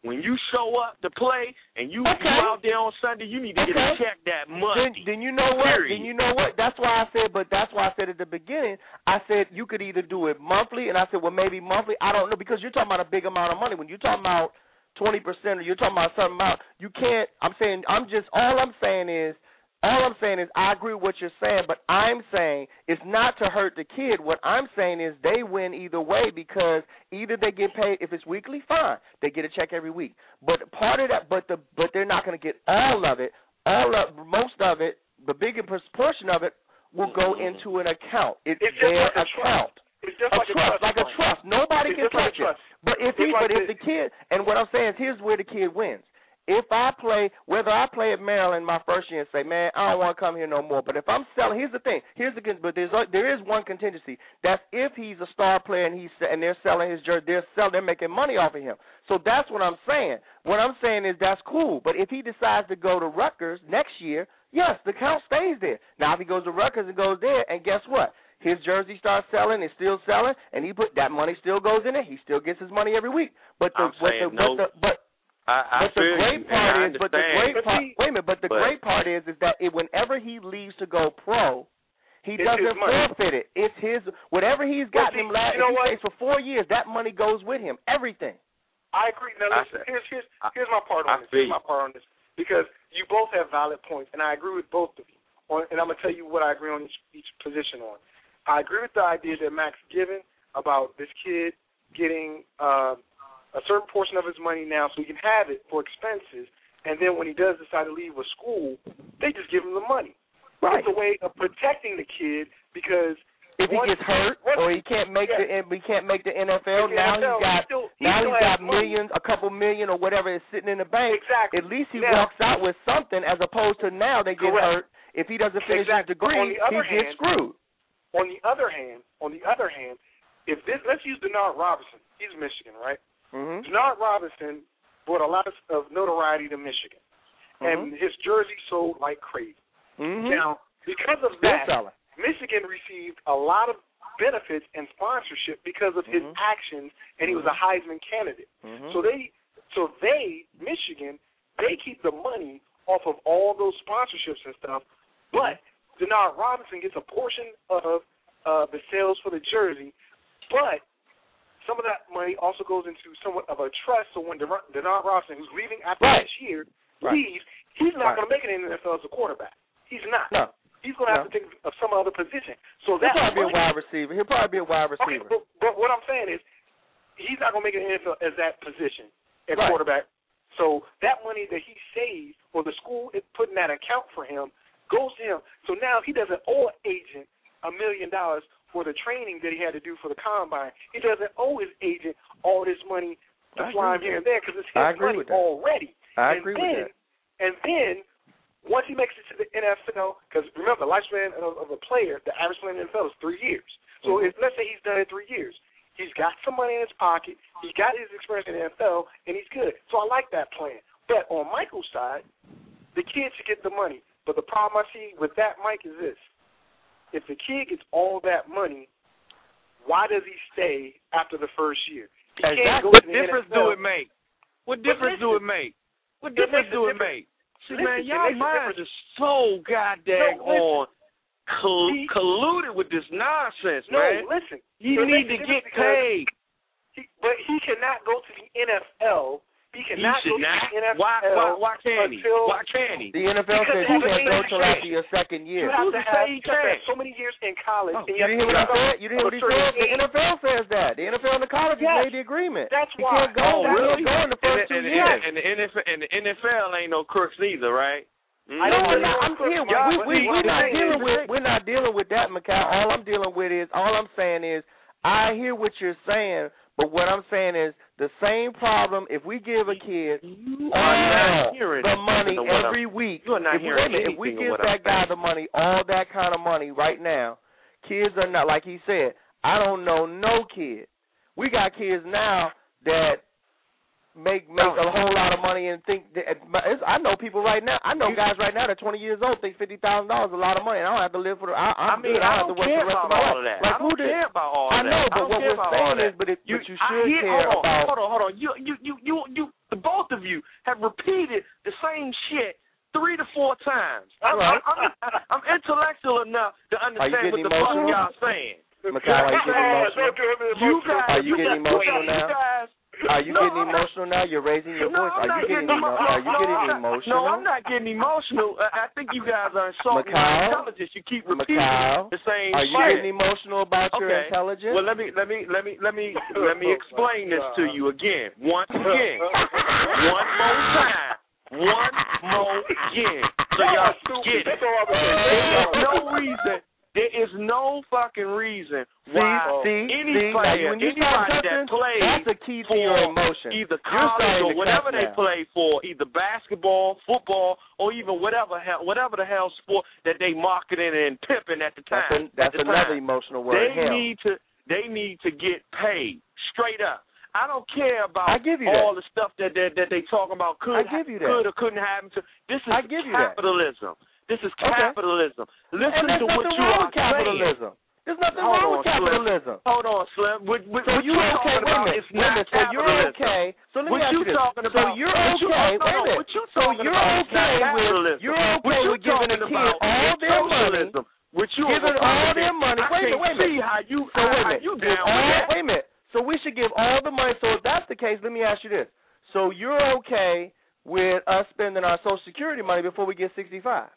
when you show up to play and you, okay. you out there on Sunday, you need to okay. get a check that money. Then, then you know what? Period. Then you know what? That's why I said, but that's why I said at the beginning, I said you could either do it monthly, and I said, well, maybe monthly. I don't know, because you're talking about a big amount of money. When you're talking about twenty percent or you're talking about something amount, you can't, I'm saying, I'm just, all I'm saying is, All I'm saying is I agree with what you're saying, but I'm saying it's not to hurt the kid. What I'm saying is they win either way, because either they get paid, if it's weekly, fine, they get a check every week. But part of that, but the but they're not going to get all of it. All of most of it, the bigger portion of it will go into an account. It's, it's their like account. It's just a like trust, a trust, like a trust. Nobody it's can touch like it. But if he, like but if the kid, and what I'm saying is, here's where the kid wins. If I play, whether I play at Maryland my first year and say, man, I don't want to come here no more. But if I'm selling, here's the thing. Here's the but there's there is one contingency. That's if he's a star player and he's and they're selling his jersey, they're selling, they're making money off of him. So that's what I'm saying. What I'm saying is that's cool. But if he decides to go to Rutgers next year, yes, the count stays there. Now if he goes to Rutgers and goes there, and guess what? His jersey starts selling, it's still selling, and he put that money still goes in there. He still gets his money every week. But the, I'm saying but the, no. but, the, but I, I but the great you, part is, but the great but part, wait a minute, but the but, great part is, is that it, whenever he leaves to go pro, he it's doesn't forfeit it. It's his, whatever he's gotten him last, you know if he what? stays for four years, that money goes with him, everything. I agree. Now listen, here's here's here's my part on I this. Here's my part on this, because you both have valid points, and I agree with both of you. On, and I'm gonna tell you what I agree on each, each position on. I agree with the idea that Max given about this kid getting uh, a certain portion of his money now so he can have it for expenses, and then when he does decide to leave a school, they just give him the money. Right. It's a way of protecting the kid, because if he gets hurt once, or he can't make yeah. the he can't make the N F L, the now N F L, he's got he still, he now still he's got money. millions, a couple million or whatever is sitting in the bank. Exactly. At least he now, walks out with something, as opposed to now they get correct. hurt. If he doesn't finish exactly. his degree, he hand, gets screwed. On the other hand, on the other hand, if this, let's use Denard Robinson. He's Michigan, right? Mm-hmm. Denard Robinson brought a lot of, of notoriety to Michigan, mm-hmm. and his jersey sold like crazy. Mm-hmm. Now, because of Still that, selling. Michigan received a lot of benefits and sponsorship because of his mm-hmm. actions, and he was a Heisman candidate. Mm-hmm. So they, so they, Michigan, they keep the money off of all those sponsorships and stuff, but Denard Robinson gets a portion of uh, the sales for the jersey, but some of that money also goes into somewhat of a trust, so when Denard Robinson, who's leaving after right. this year, right. leaves, he's not right. going to make it in the N F L as a quarterback. He's not. No. He's going to have no. to think of some other position. So He'll that probably money, be a wide receiver. He'll probably be a wide receiver. Okay, but, but what I'm saying is he's not going to make it in the N F L as that position at right. quarterback. So that money that he saves, or the school is putting that account for him, goes to him. So now he doesn't owe an agent a million dollars for the training that he had to do for the combine. He doesn't owe his agent all this money to I fly him here and there, because it's his money already. I and agree then, with that. And then once he makes it to the N F L, because remember, the lifespan of, of a player, the average player in the N F L is three years. So mm-hmm. if, let's say he's done it three years. He's got some money in his pocket. He got his experience in the N F L, and he's good. So I like that plan. But on Michael's side, the kid should get the money. But the problem I see with that, Mike, is this. If the kid gets all that money, why does he stay after the first year? He exactly. can't go what to the difference N F L. do it make? What difference listen, do it make? What difference it do it difference. make? See, Listen, man, it y'all makes a minds difference. are so goddamn No, listen. on col- He- colluded with this nonsense, No, man. listen. You It need makes to a get difference because paid. He, but he cannot go to the N F L. He He cannot should go to not. the N F L. Why, why, why can't he? until Why can't he? The N F L Because says it you has can't to go be till paid. after your second year. You have Who's to to have, say he you have to have can't? so many years in college. Oh, and You didn't hear what I said? You didn't hear what he said? The N F L says that. The N F L and the colleges Yes. made the agreement. That's he why. can't go. Oh, he really? can't go in the first and, two and, years. and, and, the N F L, and the N F L ain't no crooks either, right? Mm-hmm. I No, don't we're know not, I'm crooks, here. Mike, We, but we, what we're I'm not saying dealing is- with. We're not dealing with that, Macau. All I'm dealing with is. All I'm saying is. I hear what you're saying, but what I'm saying is the same problem. If we give a kid You all are not hearing the money anything of what every I'm- week, You are not if we, hearing wait a minute, anything if we of give what that I'm guy saying. the money, all that kind of money right now, kids are not, like he said, I don't know no kid. We got kids now that make make a whole lot of money and think that, it's, I know people right now. I know guys right now that are twenty years old think fifty thousand dollars is a lot of money. And I don't have to live for the. I, I'm I mean, good. I I don't have to don't work care the rest about of my all life. of that. Like I who don't did? care about all I of know, that. but I don't what care we're about all saying that. is, but, it, You, but you I should hear, care hold on, about. Hold on, hold on. You, you, you, you, you. the both of you have repeated the same shit three to four times. I'm, Right. I'm, I'm, I'm intellectual enough to understand what the fuck emotional? y'all saying. Mikhail, are you getting emotional? You guys, Are you getting guys, emotional you now? guys, Are you no, getting I'm emotional now? You're raising your no, voice. I'm Are not you getting getting emo- emo- Are you no, getting I'm not- emotional? No, I'm not getting emotional. I, I think you guys are insulting Mikhail? my intelligence. You keep repeating Mikhail, the same Are you shit. getting emotional about your Okay. intelligence? Well, let me let me let me let me let me explain this to you again. Once again. One more time. One more again. So y'all get it. There is no reason. There is no fucking reason why see, any see, player, now, when you start anybody touching, that plays that's the key to for your emotion. either You're college starting or to whatever cuss they now. play for, either basketball, football, or even whatever hell, whatever the hell sport that they marketing and pimping at the That's, time. a, that's at the another time. emotional word. They hell. need to. They need to get paid straight up. I don't care about I give you all that. the stuff that that, that they talking about could I give you that. could or couldn't happen to. This is I give you that. capitalism. This is Okay. capitalism. Listen and there's to what nothing you wrong are with capitalism. saying. There's nothing Hold wrong on, with capitalism. Slim. Hold on, Slim. What, what, So what you you're okay? talking Wait a about minute. is Wait a not minute. So you're capitalism. okay. So let me What ask you you this. talking So about? you're what you, okay. no, Wait a no, minute. what you So talking you're about is not okay with capitalism. you're What okay you with giving a talking kid about all is their money, socialism. What you giving a all their Republican. money. I Wait a minute. can't Wait a minute. see how you So wait a how minute. you Give down all, with that. wait a minute. So we should give all the money. So if that's the case, let me ask you this. So you're okay with us spending our Social Security money before we get sixty-five?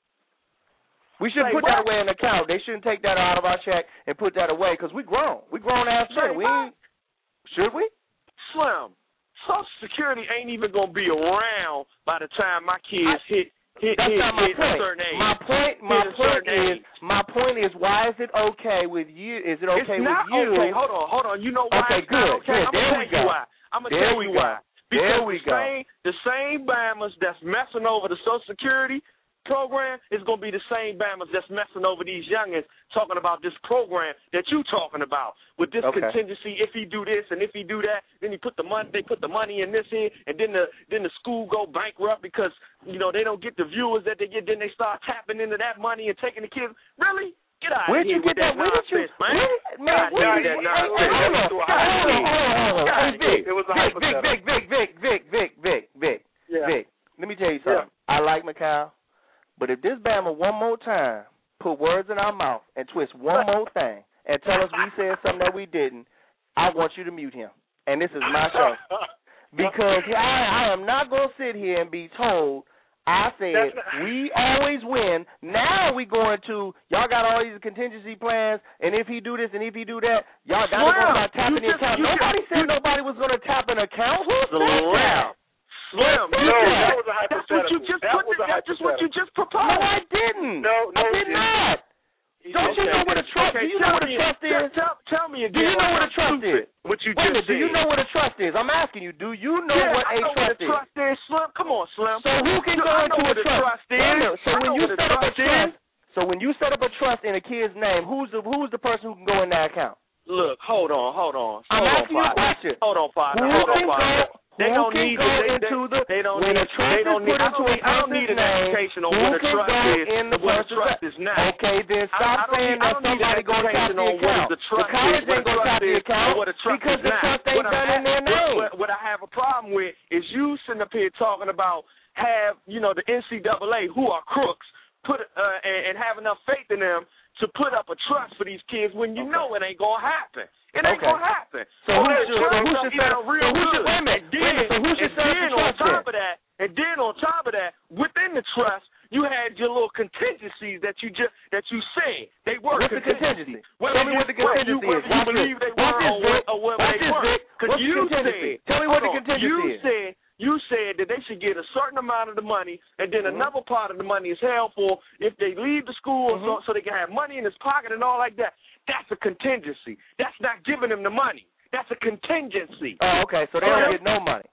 We shouldn't Say put that what? away in the account. They shouldn't take that out of our check and put that away because we grown. We grown ass Say men. We what? ain't, should we? Slim, Social Security ain't even gonna be around by the time my kids I, hit hit That's hit, not my hit a point. certain age. My point, my Hit a point certain is, age. my point is, why is it okay with you? Is it okay it's not with you? okay. Hold on, hold on. You know why Okay, it's good, not okay? good. I'm There gonna we tell you go. why. I'm gonna There tell we you go. why. There Because we the go. same the same Bammers that's messing over the Social Security program is gonna be the same Bammers that's messing over these youngins talking about this program that you talking about with this Okay. contingency. If he do this and if he do that, then he put the money. They put the money in this here, and then the then the school go bankrupt because you know they don't get the viewers that they get. Then they start tapping into that money and taking the kids. Really? Get out Where'd of here you get with that, that? Where did you, nonsense, man. where, man, God, where God, did that you, nonsense. hey, hold on, Let's do a hold on, hold on, hold on. Hey, Vic, It was a Vic, Vic, hypothetical. Vic, Vic, Vic, Vic, Vic, Vic, Vic, Yeah. Vic. Let me tell you something. I like Mikhail, but if this Bama one more time put words in our mouth and twist one more thing and tell us we said something that we didn't, I want you to mute him. And this is my show. Because I, I am not going to sit here and be told I said we always win. Now we going to, y'all got all these contingency plans, and if he do this and if he do that, y'all got to go start tapping the account. Nobody said nobody was going to tap an account. Who said that? Slim, No, you that was a that's what you hypothetical. just That put. was a That's just what you just proposed. No, I didn't. No, no, I it did didn't. not. Don't you Okay, know what a trust? okay, do you tell know what a me, trust tell, is? Tell, tell me again. Do you know I'm what a not trust stupid, is? What you Wait just a minute. Do you said. know what a trust is? I'm asking you. Do you know yeah, what I a know trust what a is? trust is, Slim. Come on, Slim. So who can You- go I into know a what a trust trust? is. Wait a minute. So I when know you what a set up a trust is. trust, so when you set up a trust in a kid's name, who's the who's the person who can go in that account? Look, hold on, hold on. I'm hold on, asking you a Father. question. Hold on, Father. Who Hold on, can Father. go? They who don't can need go to, they, into they, the they don't when need, a trust they is don't put need, I into don't a need, I don't person's need an name? education on Who what a can trust go is in the and what a person's trust name? is not. Okay, then I- stop I don't saying need- I that don't need somebody an gonna tap education the on what account. the The trust college is, what ain't a gonna trust tap the is, account and what a trust because is the not. trust ain't What I'm done in their at- name. What, what I have a problem with is you sitting up here talking about have you know the N C double A who are crooks put uh, and, and have enough faith in them to put up a trust for these kids when you Okay. know it ain't gonna happen. It ain't Okay. gonna happen. So Oh, who that should- trust so who stuff should get set- a real so who should- good. wait a minute, And then, wait a minute, so who should and set up then the on trust top then? of that, and then on top of that, within the trust, you had your little contingencies that you just that you said they were What's the contingencies. contingency? Whether Tell me you, what the whether contingency you, is. whether you Watch believe this. they Watch were this, or, Vic. or whether Watch they this, weren't. Vic. Because What's the you contingency? said, Tell me what hold the on, contingency you is. said you said that they should get a certain amount of the money, and then Mhm. another part of the money is held for if they leave the school, Mhm. so, so they can have money in his pocket and all like that. That's a contingency. That's not giving them the money. That's a contingency. Oh, okay. So they Okay. don't get no money.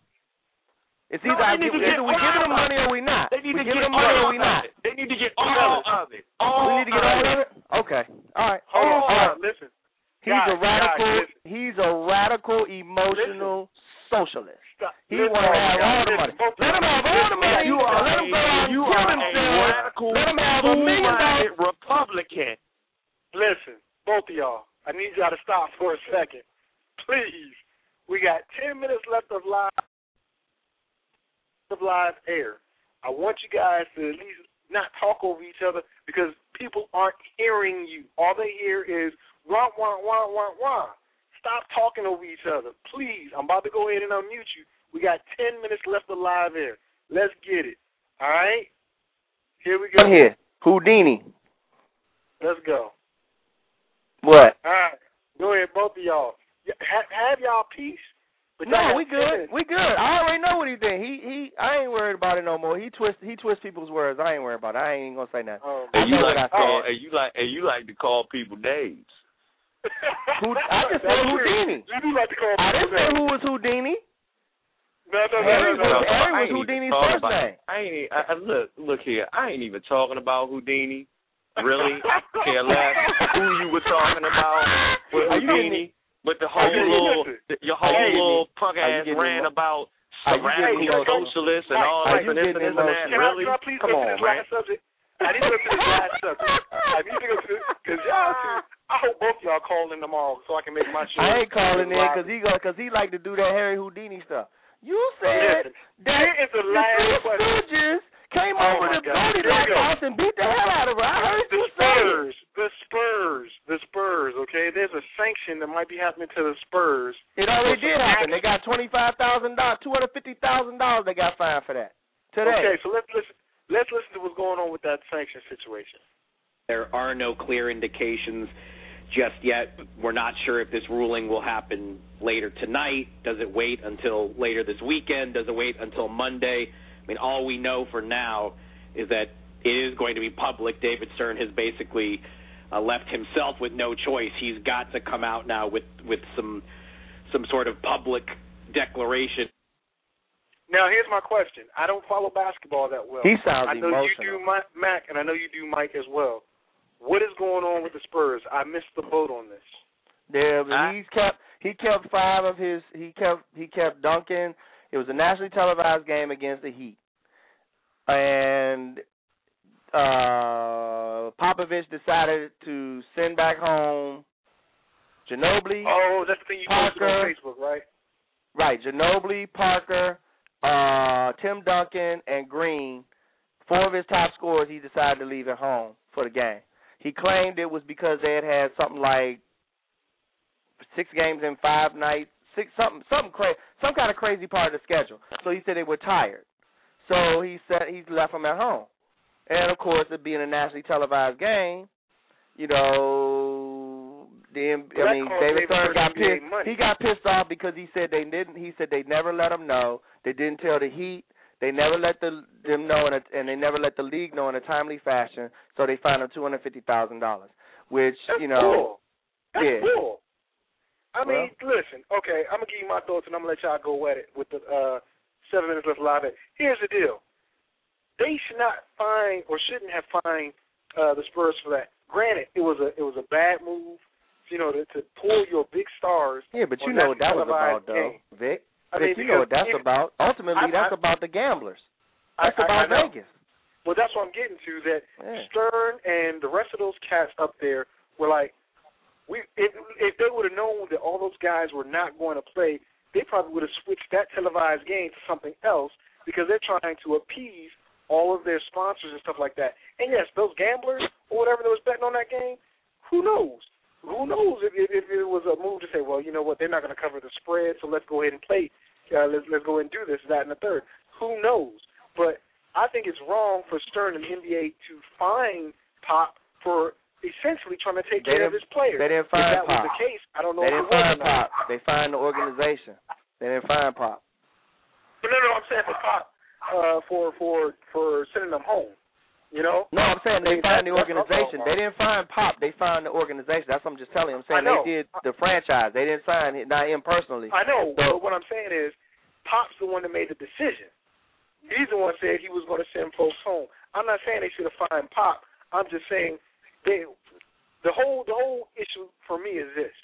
It's No, either, they I need give, to get either we all giving them of money it. or we not. They need we to giving get them money all or we of not. it. They need to get all of it. All we need to get all of it? Okay. All right. Hold on, all hold right. on, listen. He's Guys, a radical. guys, listen. he's a radical, emotional socialist. Stop. He Listen, want to have guys, all the listen, money. both Let of him you. have all the money. You are Let him go out a, and you kill are a himself. radical, Let him have a million dollars. fool-minded Republican. Listen, both of y'all, I need y'all to stop for a second. Please. We got ten minutes left of live. of live air, I want you guys to at least not talk over each other because people aren't hearing you. All they hear is wah, wah, wah, wah, wah. Stop talking over each other. Please, I'm about to go ahead and unmute you. We got ten minutes left of live air. Let's get it. All right? Here we go. I'm here. Houdini. Let's go. What? All right. Go ahead, both of y'all. Have, have y'all peace. But No, y'all we got good. ten minutes. We good. I already know what he think. He he. I ain't worried about it no more. He twist he twist people's words. I ain't worried about it. I ain't even gonna say nothing. Um, I And you know like what I to call, said. and you like, and you like to call people names. Who, I just said That's true. Houdini. You do like to call I people didn't say names. who was Houdini. No, no, no, Harry no, no. was- no. Harry I was ain't even Houdini's talking first about- name. I ain't. I, I, look, look here. I ain't even talking about Houdini. Really? Care less who you were talking about with Are you Houdini. But the whole Are you little, getting the, your whole Are you little getting- punk are you ass getting ran emo- about are you getting radical emotional? socialists and all Are this you and this getting and this and that. Can I, Really? can I please Come go on, to this man. last subject? I need to go to this last subject. I need to go to this because y'all two. I hope both of y'all call in tomorrow so I can make my show. I ain't calling in live. because he go because he like to do that Harry Houdini stuff. You said Listen, that here is the the last Three question. Stooges came Oh, over my to God. Goldie Here we Black's go. house and beat the hell out of her. I heard The you say it. Spurs, the Spurs, the Spurs. Okay, there's a sanction that might be happening to the Spurs. It already What's did the happen. action? They got twenty-five thousand dollars, two hundred fifty thousand dollars. They got fined for that today. Okay, so let's listen. Let's listen to what's going on with that sanction situation. There are no clear indications just yet. We're not sure if this ruling will happen later tonight. Does it wait until later this weekend? Does it wait until Monday? I mean, all we know for now is that it is going to be public. David Stern has basically uh, left himself with no choice. He's got to come out now with, with some some sort of public declaration. Now, here's my question. I don't follow basketball that well. He sounds I know emotional. you do, Ma- Mac, and I know you do, Mike, as well. What is going on with the Spurs? I missed the boat on this. Yeah, but I- he's kept he kept five of his he kept he kept Duncan. It was a nationally televised game against the Heat, and uh, Popovich decided to send back home Ginobili. Oh, that's the thing you posted on Parker. Facebook, right? Right, Ginobili, Parker, uh, Tim Duncan, and Green. Four of his top scorers he decided to leave at home for the game. He claimed it was because they had had something like six games in five nights, six something something crazy, some kind of crazy part of the schedule. So he said they were tired. So he said he left them at home. And of course, it being a nationally televised game, you know, the Well, I mean, that cost David David Stern Stern got N B A pissed. money. He got pissed off because he said they didn't. He said they never let him know. They didn't tell the Heat. They never let the them know, in a, and they never let the league know in a timely fashion. So they fined him two hundred fifty thousand dollars, which That's you know, cool. That's yeah. cool. I mean, listen, okay, I'm going to give you my thoughts, and I'm going to let y'all go at it with the uh, seven minutes left live. Here's the deal. They should not fine or shouldn't have fined uh, the Spurs for that. Granted, it was a it was a bad move, you know, to, to pull your big stars. Yeah, but you on know what that was televised about, though, game. Vic. I Vic, mean, you know what that's because about. Ultimately, I- that's I- about the gamblers. I- That's I- about I know. Vegas. Well, that's what I'm getting to, that Yeah. Stern and the rest of those cats up there were like, we if, if they would have known that all those guys were not going to play, they probably would have switched that televised game to something else because they're trying to appease all of their sponsors and stuff like that. And, yes, those gamblers or whatever that was betting on that game, who knows? Who knows if, if, if it was a move to say, well, you know what, they're not going to cover the spread, so let's go ahead and play. Uh, let's, let's go ahead and do this, that, and the third. Who knows? But I think it's wrong for Stern and the N B A to fine Pop for essentially trying to take They care of didn't- his players. they didn't if fine that Pop. was the case, I don't know They if didn't it was fine or not. Pop. They fined the organization. They didn't fine Pop. But no, no, I'm saying for Pop, uh, for for for sending them home. You know? No, I'm saying they I mean, fined the that's- that's what I'm organization. talking They didn't fine Pop. They fined the organization. That's what I'm just telling you. I'm saying I know. they did the franchise. They didn't sign it, not him personally. I know, So- but what I'm saying is, Pop's the one that made the decision. He's the one that said he was going to send folks home. I'm not saying they should have fined Pop. I'm just saying they, the whole the whole issue for me is this: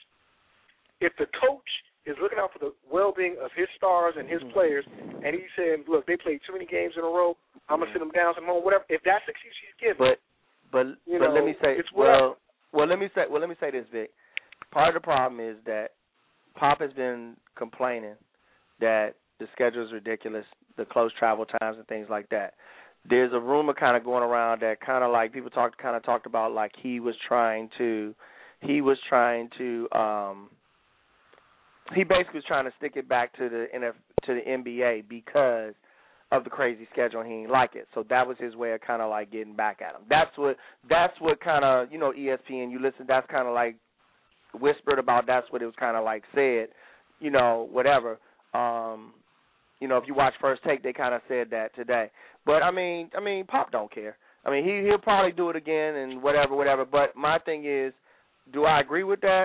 if the coach is looking out for the well-being of his stars and his players, and he's saying, "Look, they played too many games in a row. I'm gonna send them down, send them home, whatever." If that's the excuse he's giving, But but You but know, let me say it's whatever. well well let me say well let me say this, Vic. Part of the problem is that Pop has been complaining that the schedule is ridiculous, the close travel times and things like that. There's a rumor kind of going around that kind of like people talked kind of talked about like he was trying to he was trying to um, he basically was trying to stick it back to the N F to the N B A because of the crazy schedule. He didn't like it, so that was his way of kind of like getting back at him. That's what that's what kind of, you know, E S P N, you listen, that's kind of like whispered about. That's what it was kind of like said, you know, whatever. Um, you know, if you watch First Take, they kind of said that today. But I mean, I mean, Pop don't care. I mean, he he'll probably do it again and whatever, whatever. But my thing is, do I agree with that?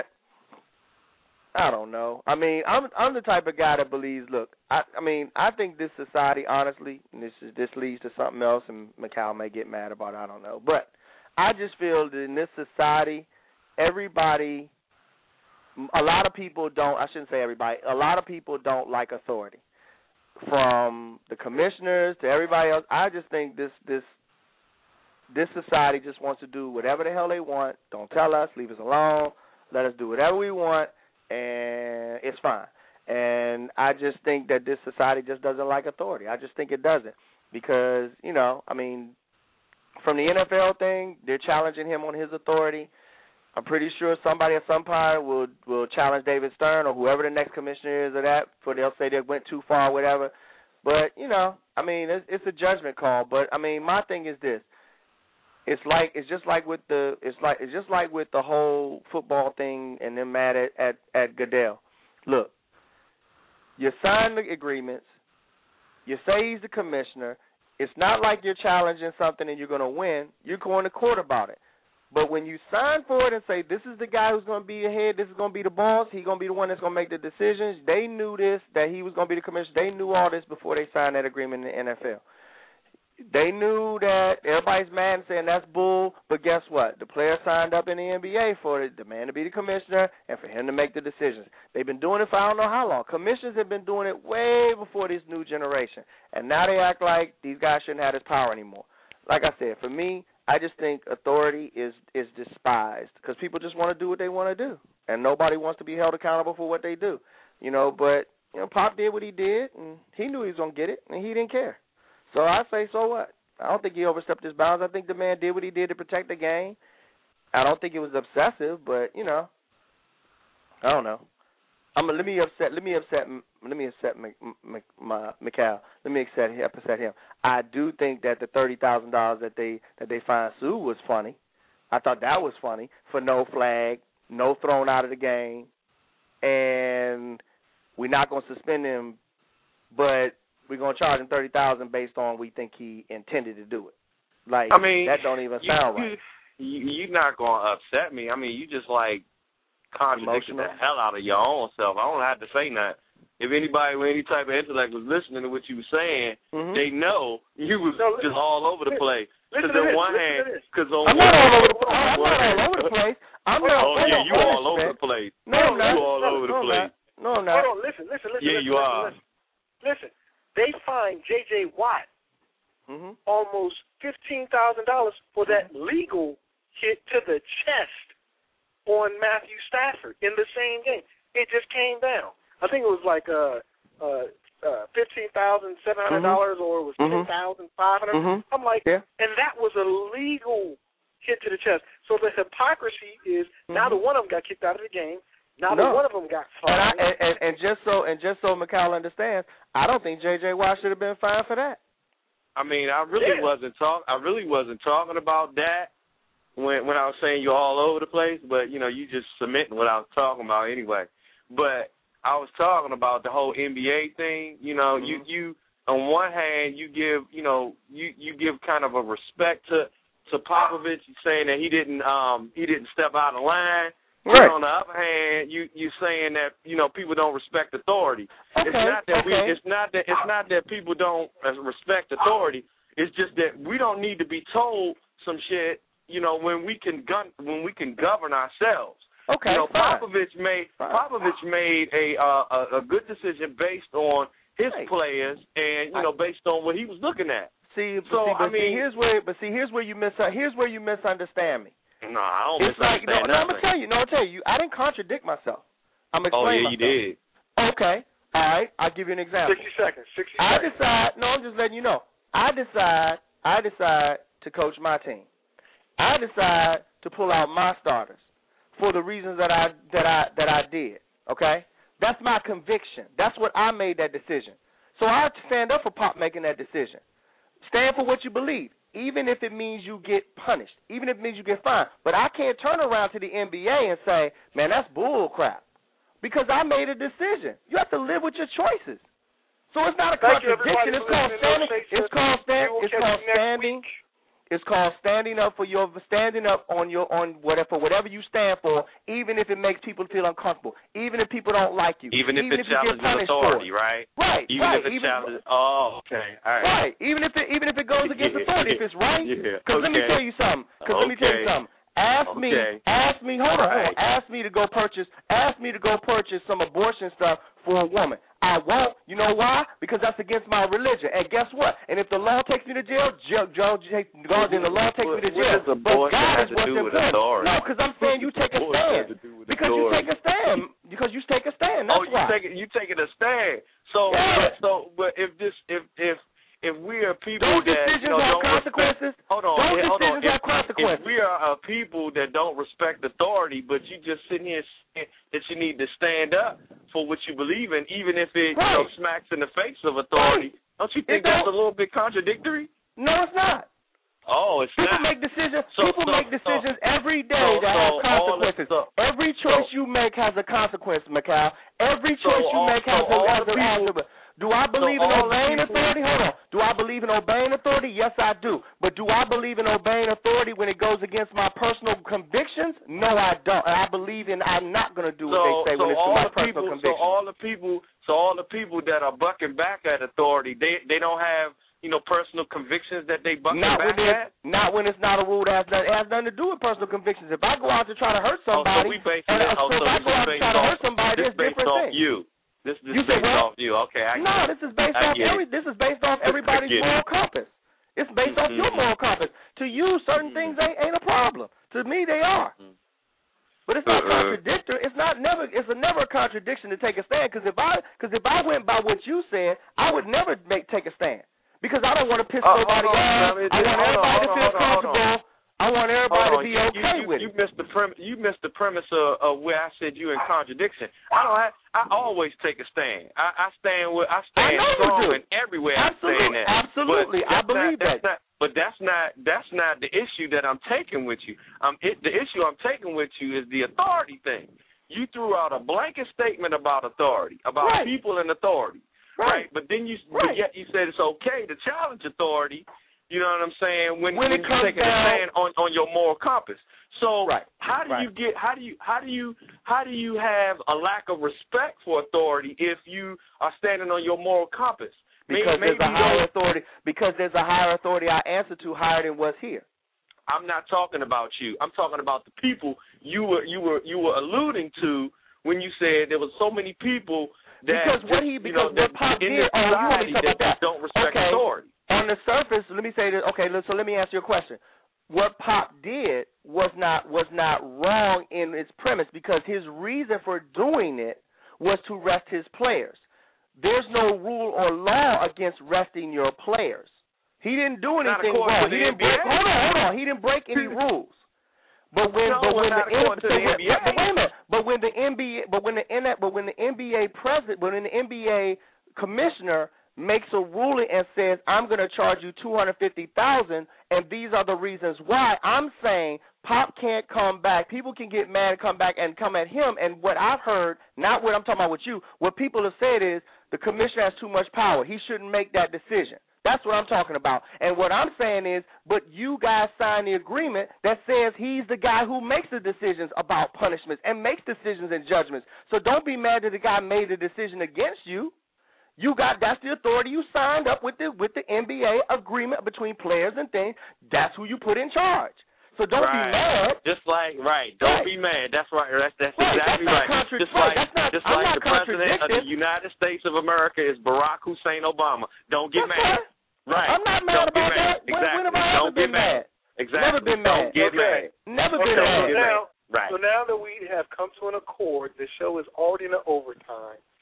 I don't know. I mean, I'm I'm the type of guy that believes. Look, I I mean, I think this society, honestly, and this is this leads to something else, and Mikal may get mad about it, I don't know. But I just feel that in this society, everybody, a lot of people don't. I shouldn't say everybody. A lot of people don't like authority, from the commissioners to everybody else. I just think this this this society just wants to do whatever the hell they want. Don't tell us. Leave us alone. Let us do whatever we want. And it's fine. And I just think that this society just doesn't like authority. I just think it doesn't. Because, you know, I mean, from the N F L thing, they're challenging him on his authority. I'm pretty sure somebody at some point will will challenge David Stern or whoever the next commissioner is of that, for they'll say they went too far or whatever. But, you know, I mean, it's, it's a judgment call. But, I mean, my thing is this. It's like it's just like with the it's like it's just like with the whole football thing and them mad at, at, at Goodell. Look, you sign the agreements, you say he's the commissioner. It's not like you're challenging something and you're going to win. You're going to court about it. But when you sign for it and say this is the guy who's going to be ahead, this is going to be the boss, he's going to be the one that's going to make the decisions. They knew this, that he was going to be the commissioner. They knew all this before they signed that agreement in the N F L. They knew that everybody's mad and saying that's bull, but guess what? The player signed up in the N B A for the man to be the commissioner and for him to make the decisions. They've been doing it for I don't know how long. Commissioners have been doing it way before this new generation, and now they act like these guys shouldn't have this power anymore. Like I said, for me, I just think authority is, is despised because people just want to do what they want to do, and nobody wants to be held accountable for what they do. You know, but you know, Pop did what he did, and he knew he was going to get it, and he didn't care. So I say, so what? I don't think he overstepped his bounds. I think the man did what he did to protect the game. I don't think it was obsessive, but you know, I don't know. I'm let me upset. Let me upset. Let me upset my, my, my Mikal. Let me upset him. Upset him. I do think that the thirty thousand dollars that they that they fined Sue was funny. I thought that was funny for no flag, no thrown out of the game, and we're not going to suspend him, but we're going to charge him thirty thousand dollars based on we think he intended to do it. Like, I mean, that don't even you, sound right. You, you're not going to upset me. I mean, you just, like, contradicted the hell out of your own self. I don't have to say nothing. If anybody with any type of intellect was listening to what you were saying, mm-hmm. they know you was no, just all over the place. Because on one hand, because on I'm not all over the place. I'm not all over the place. I'm not. Oh yeah, you all over the place. No, I'm not. You all over the place. No, I'm not. Hold on, listen, listen, listen. Yeah, listen, you are. Listen, listen. They fined J J Watt mm-hmm. almost fifteen thousand dollars for that legal hit to the chest on Matthew Stafford in the same game. It just came down. I think it was like uh, uh, uh, fifteen thousand seven hundred dollars mm-hmm. or it was ten thousand five hundred dollars. Mm-hmm. I'm like, yeah. And that was a legal hit to the chest. So the hypocrisy is mm-hmm. now the one of them got kicked out of the game. Now no. that one of them got fined. And, I, and, and, and just so and just so Mikal understands, I don't think J J Watt should have been fined for that. I mean, I really yeah. wasn't talk. I really wasn't talking about that when when I was saying you're all over the place. But you know, you just submitting what I was talking about anyway. But I was talking about the whole N B A thing. You know, mm-hmm. you you on one hand you give you know you you give kind of a respect to to Popovich, saying that he didn't um he didn't step out of line. Right. On the other hand, you you saying that you know people don't respect authority. Okay. It's not that okay. we. It's not that. It's not that people don't respect authority. It's just that we don't need to be told some shit. You know, when we can gun, when we can govern ourselves. Okay. You know, fine. Popovich made fine. Popovich made a, uh, a a good decision based on his hey. players and you know based on what he was looking at. See, but so see, but I mean, see, here's where, but see, here's where you mis, here's where you misunderstand me. No, I don't it's like, no, no, I'm going to tell you. No, I'll tell you. I didn't contradict myself. I'm explaining Oh, yeah, you myself. did. Okay. All right, I'll give you an example. Sixty seconds. Sixty I seconds. decide. No, I'm just letting you know. I decide. I decide to coach my team. I decide to pull out my starters for the reasons that I that I that I did. Okay, that's my conviction. That's what I made that decision. So I stand up for Pop making that decision. Stand for what you believe, even if it means you get punished, even if it means you get fined. But I can't turn around to the N B A and say, man, that's bull crap, because I made a decision. You have to live with your choices. So it's not a Thank contradiction. You, it's called standing. It's called stand. It's called standing. Week. It's called standing up for your standing up on your on whatever for whatever you stand for, even if it makes people feel uncomfortable, even if people don't like you, even if even it if challenges authority, right? Right. Even right. if it even, challenges. Oh, okay. All right. Right. Even if it even if it goes against Yeah. authority, if it's right. Yeah. Because Okay. let me tell you something. Because Okay. let me tell you something. Ask Okay. me. Ask me. Hold on. Right. Hold on. Ask me to go purchase. Ask me to go purchase some abortion stuff for a woman. I won't. You know why? Because that's against my religion. And guess what? And if the law takes me to jail, jail, jail, jail then the law takes me to jail. What does But abortion God have is to what's do with important. authority? No, because I'm saying you take a Abortion has stand. to do with Because you authority. take a stand. Because you take a stand. That's oh, you why. taking you taking a stand. So, Yeah. but, so, but if this, if if if we are people Those that decisions you know, have don't consequences. respect, hold on, Those yeah, hold on. decisions If, have consequences. if we are a people that don't respect authority, but you just sitting here saying that you need to stand up for what you believe in, even if it Right. you know smacks in the face of authority, Right. don't you It think that's don't. a little bit contradictory? No, it's not. Oh, it's People not. make decisions. So- people so- make decisions so- every day so- that so have all consequences. the- so- every choice so- you make has a consequence, Mikal. Every So choice you all- make has so a, all has the a, has people- a Do I believe so in all the obeying people- authority? Hold on. Do I believe in obeying authority? Yes, I do. But do I believe in obeying authority when it goes against my personal convictions? No, I don't. And I believe in I'm not going to do what So, they say so when it's to all my the personal people, so convictions. all the people, so all the people that are bucking back at authority, they they don't have you know personal convictions that they bucking Not back when, at. it's, not when it's not a rule that has nothing, it has nothing to do with personal convictions. If I go out to try to hurt somebody, oh, so we basing and, it, oh, so so if I this go is out to based try to off, hurt somebody, this it's based different off things. you. This this You is said based what? off you. Okay, I No, get this it. is based I off get every. it. This is based off everybody's get it. moral compass. It's based off your Mhm. moral compass. To you, certain Mhm. things ain't ain't a problem. To me, they are. Mhm. But it's not Uh-uh. contradictory. It's not never. It's a never a contradiction to take a stand. Because if I because if I went by what you said, I would never make take a stand. Because I don't want to piss Uh, nobody hold on, off. now, it- I want hold on, everybody hold to on, feel hold on, hold on. comfortable. I want everybody Hold to on. be you, okay you, with you it. missed the premise. You missed the premise of, of where I said you in contradiction. I don't. Have, I always take a stand. I, I stand with. I stand I know you strong do. in everywhere Absolutely, I stand at. absolutely. But I that's believe not, that's that. Not, but that's not. That's not the issue that I'm taking with you. Um, it, the issue I'm taking with you is the authority thing. You threw out a blanket statement about authority, about Right. people and authority, Right. right? But then you, Right. but yet you said it's okay to challenge authority. You know what I'm saying? When, When when, it you're comes taking down- a stand on, on your moral compass. So Right. how do Right. you get? How do you? How do you? How do you have a lack of respect for authority if you are standing on your moral compass? Because maybe, there's a maybe higher those- authority. Because there's a higher authority I answer to higher than what's here. I'm not talking about you. I'm talking about the people you were you were you were alluding to when you said there was so many people that Because what just, he you because know, what that Pop in did. this Oh, you want me society to talk that about that? just don't respect Okay. authority. On the surface, let me say this. Okay, so let me answer your question. What Pop did was not was not wrong in its premise because his reason for doing it was to rest his players. There's no rule or law against resting your players. He didn't do Not anything according wrong. to He the didn't break. N B A. Hold on, hold on. He didn't break any rules. But when, No, but when not the according to the but, N B A. but wait a minute. But when the N B A, but when the N but when the N B A president, when the N B A commissioner makes a ruling and says, I'm going to charge you two hundred fifty thousand dollars, and these are the reasons why, I'm saying Pop can't come back. People can get mad and come back and come at him, and what I've heard, not what I'm talking about with you, what people have said is the commissioner has too much power. He shouldn't make that decision. That's what I'm talking about. And what I'm saying is, but you guys signed the agreement that says he's the guy who makes the decisions about punishments and makes decisions and judgments. So don't be mad that the guy made the decision against you. You got that's the authority you signed up with the with the N B A agreement between players and things. That's who you put in charge. So don't right. be mad. Just like right, don't Right. be mad. That's right. That's that's Right. exactly That's not right. contra- Just right. like That's not- just I'm like not the president of the contradicting. United States of America is Barack Hussein Obama. Don't get That's mad. right. Right. I'm not mad don't about get mad. that. When, Exactly. when have I ever don't been get mad. mad? Exactly. Never been mad. Don't get Okay. mad. Never Okay, been Don't so mad. get now, mad. Right. so now that we have come to an accord, the show is already in the overtime.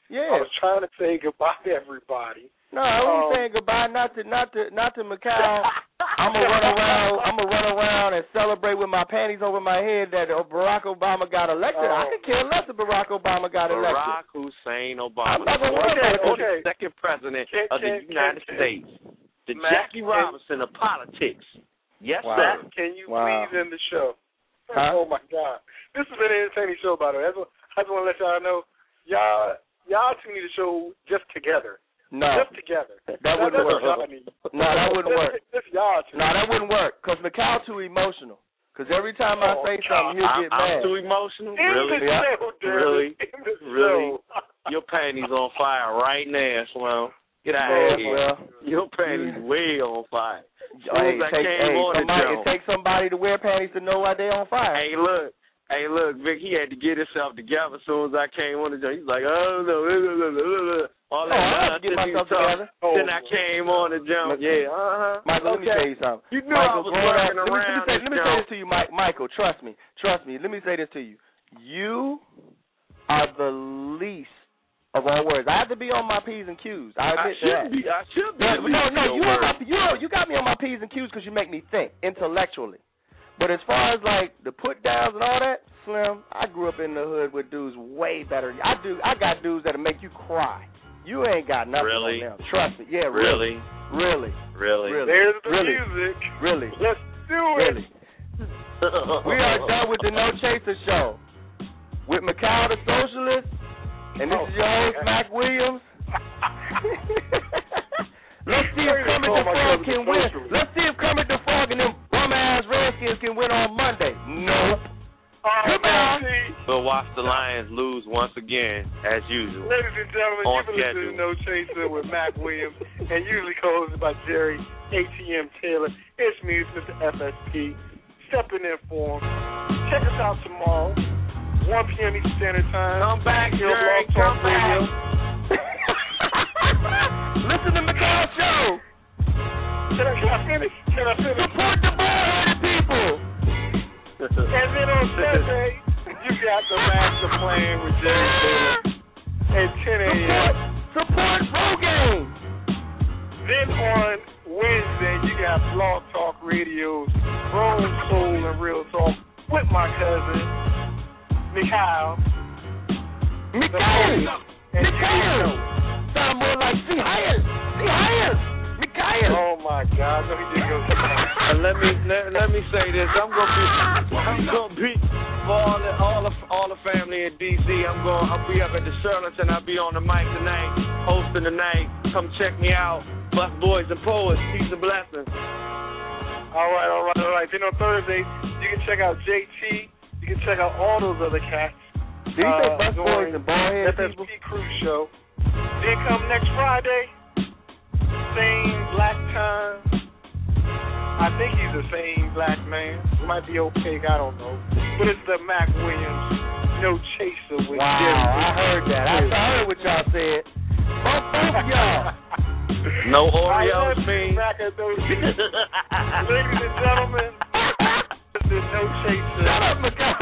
Yeah. I was trying to say goodbye to everybody. No, I wasn't Um, saying goodbye. Not to, not to, not to Macau. I'm gonna run around. I'm gonna run around and celebrate with my panties over my head that Barack Obama got elected. Oh. I could care less if Barack Obama got elected. Barack Hussein Obama, I'm not gonna worry Okay, about it. okay. the second president Can- of the can- United can- States, the Mac, Jackie can- Robinson of politics. Yes, Wow. sir. Can you Wow. please end the show? Huh? Oh my God, this has been an entertaining show, by the way. I just, I just want to let y'all know, y'all, y'all two need a show just together. No, Just together. that wouldn't that's work. what y'all need. No, that wouldn't work. Just y'all two. No, that wouldn't work. Cause Macau too emotional. Cause every time I Oh, say God. something, he'll I'm, get I'm mad. too emotional. End Really? the Yeah. show, Derek. Really? End the Really? show. Your panties on fire right now, Sloan. Get out Yeah, of here. well, Your panties way on fire. Soon hey, as I take, came hey, on the somebody, joint. it takes somebody to wear panties to know why they on fire. Hey, look. Hey, look, Vic, he had to get himself together as soon as I came on the joint. He's like, oh, no, all that Oh, I have to get nonsense he myself talk. together. Oh, Then I came on the jump. Yeah, uh-huh. Michael, let me Okay. tell you something. You knew Michael, I was growing up, working let me, let me around say, this let me say jump. this to you, Mike. Michael, trust me, trust me. Let me say this to you. You are the least of all words. I have to be on my P's and Q's. I I admit should that. be. I should be. But, at no, least no, your you, on word. my, you, know, you got me on my P's and Q's because you make me think intellectually. But as far as like the put downs and all that, Slim, I grew up in the hood with dudes way better. I do. I got dudes that'll make you cry. You ain't got nothing Really? on them. Trust me. Yeah, really, Really? really, Really? really, There's the really, music. really, Let's do it. really. We are done with the No Chaser Show with Macau the Socialist, and this Oh, is your host man. Mac Williams. Let's see if Wait a Kermit minute. the Oh, my Frog God, can the win. Socialist. Let's see if Kermit the Frog and them bum ass Redskins can win on Monday. Nope. All right, Goodbye. see, We'll watch the Lions lose once again, as usual. ladies and gentlemen, On you've been listening to No Chaser with Mac Williams, and usually co-hosted by Jerry A T M Taylor. It's me, it's Mister F S P, stepping in for him. Check us out tomorrow, one p.m. Eastern Standard Time. Come back, Here on Jerry, Blog Talk come back. Radio. Listen to Macau Show. Can I, can I finish? Can I finish? Support the bald-headed people. And then on Sunday, you got the Master Plan with Jerry Taylor at ten a.m. Support, support Rogaine. Then on Wednesday, you got Blog Talk Radio's Grown Soul and Real Talk with my cousin, Mikhail. Mikhail. And you Mikhail. know. Sound more like see higher. See higher. Mikhail. Oh my God, let me just go. And let me let, let me say this. I'm gonna be I'm gonna be for all the all the all the family in D C. I'm going I'll be up at the Shirlington. I'll be on the mic tonight, hosting the night. Come check me out. Bus Boys and Poets. Peace and blessings. All right, all right, all right. Then on Thursday, you can check out J T. You can check out all those other cats. Did you say Uh, bus boys during and bald-headed F S people? P Cruise Show. Then come next Friday, same black time. I think he's the same black man. It might be opaque, I don't know. But it's the Mac Williams No Chaser with Wow, Jerry. I heard that. I, I heard what y'all said. Both, both of y'all. No I Oreos, love you, me. Mac and those- Ladies and gentlemen, this is No Chaser. Shut up, Macau.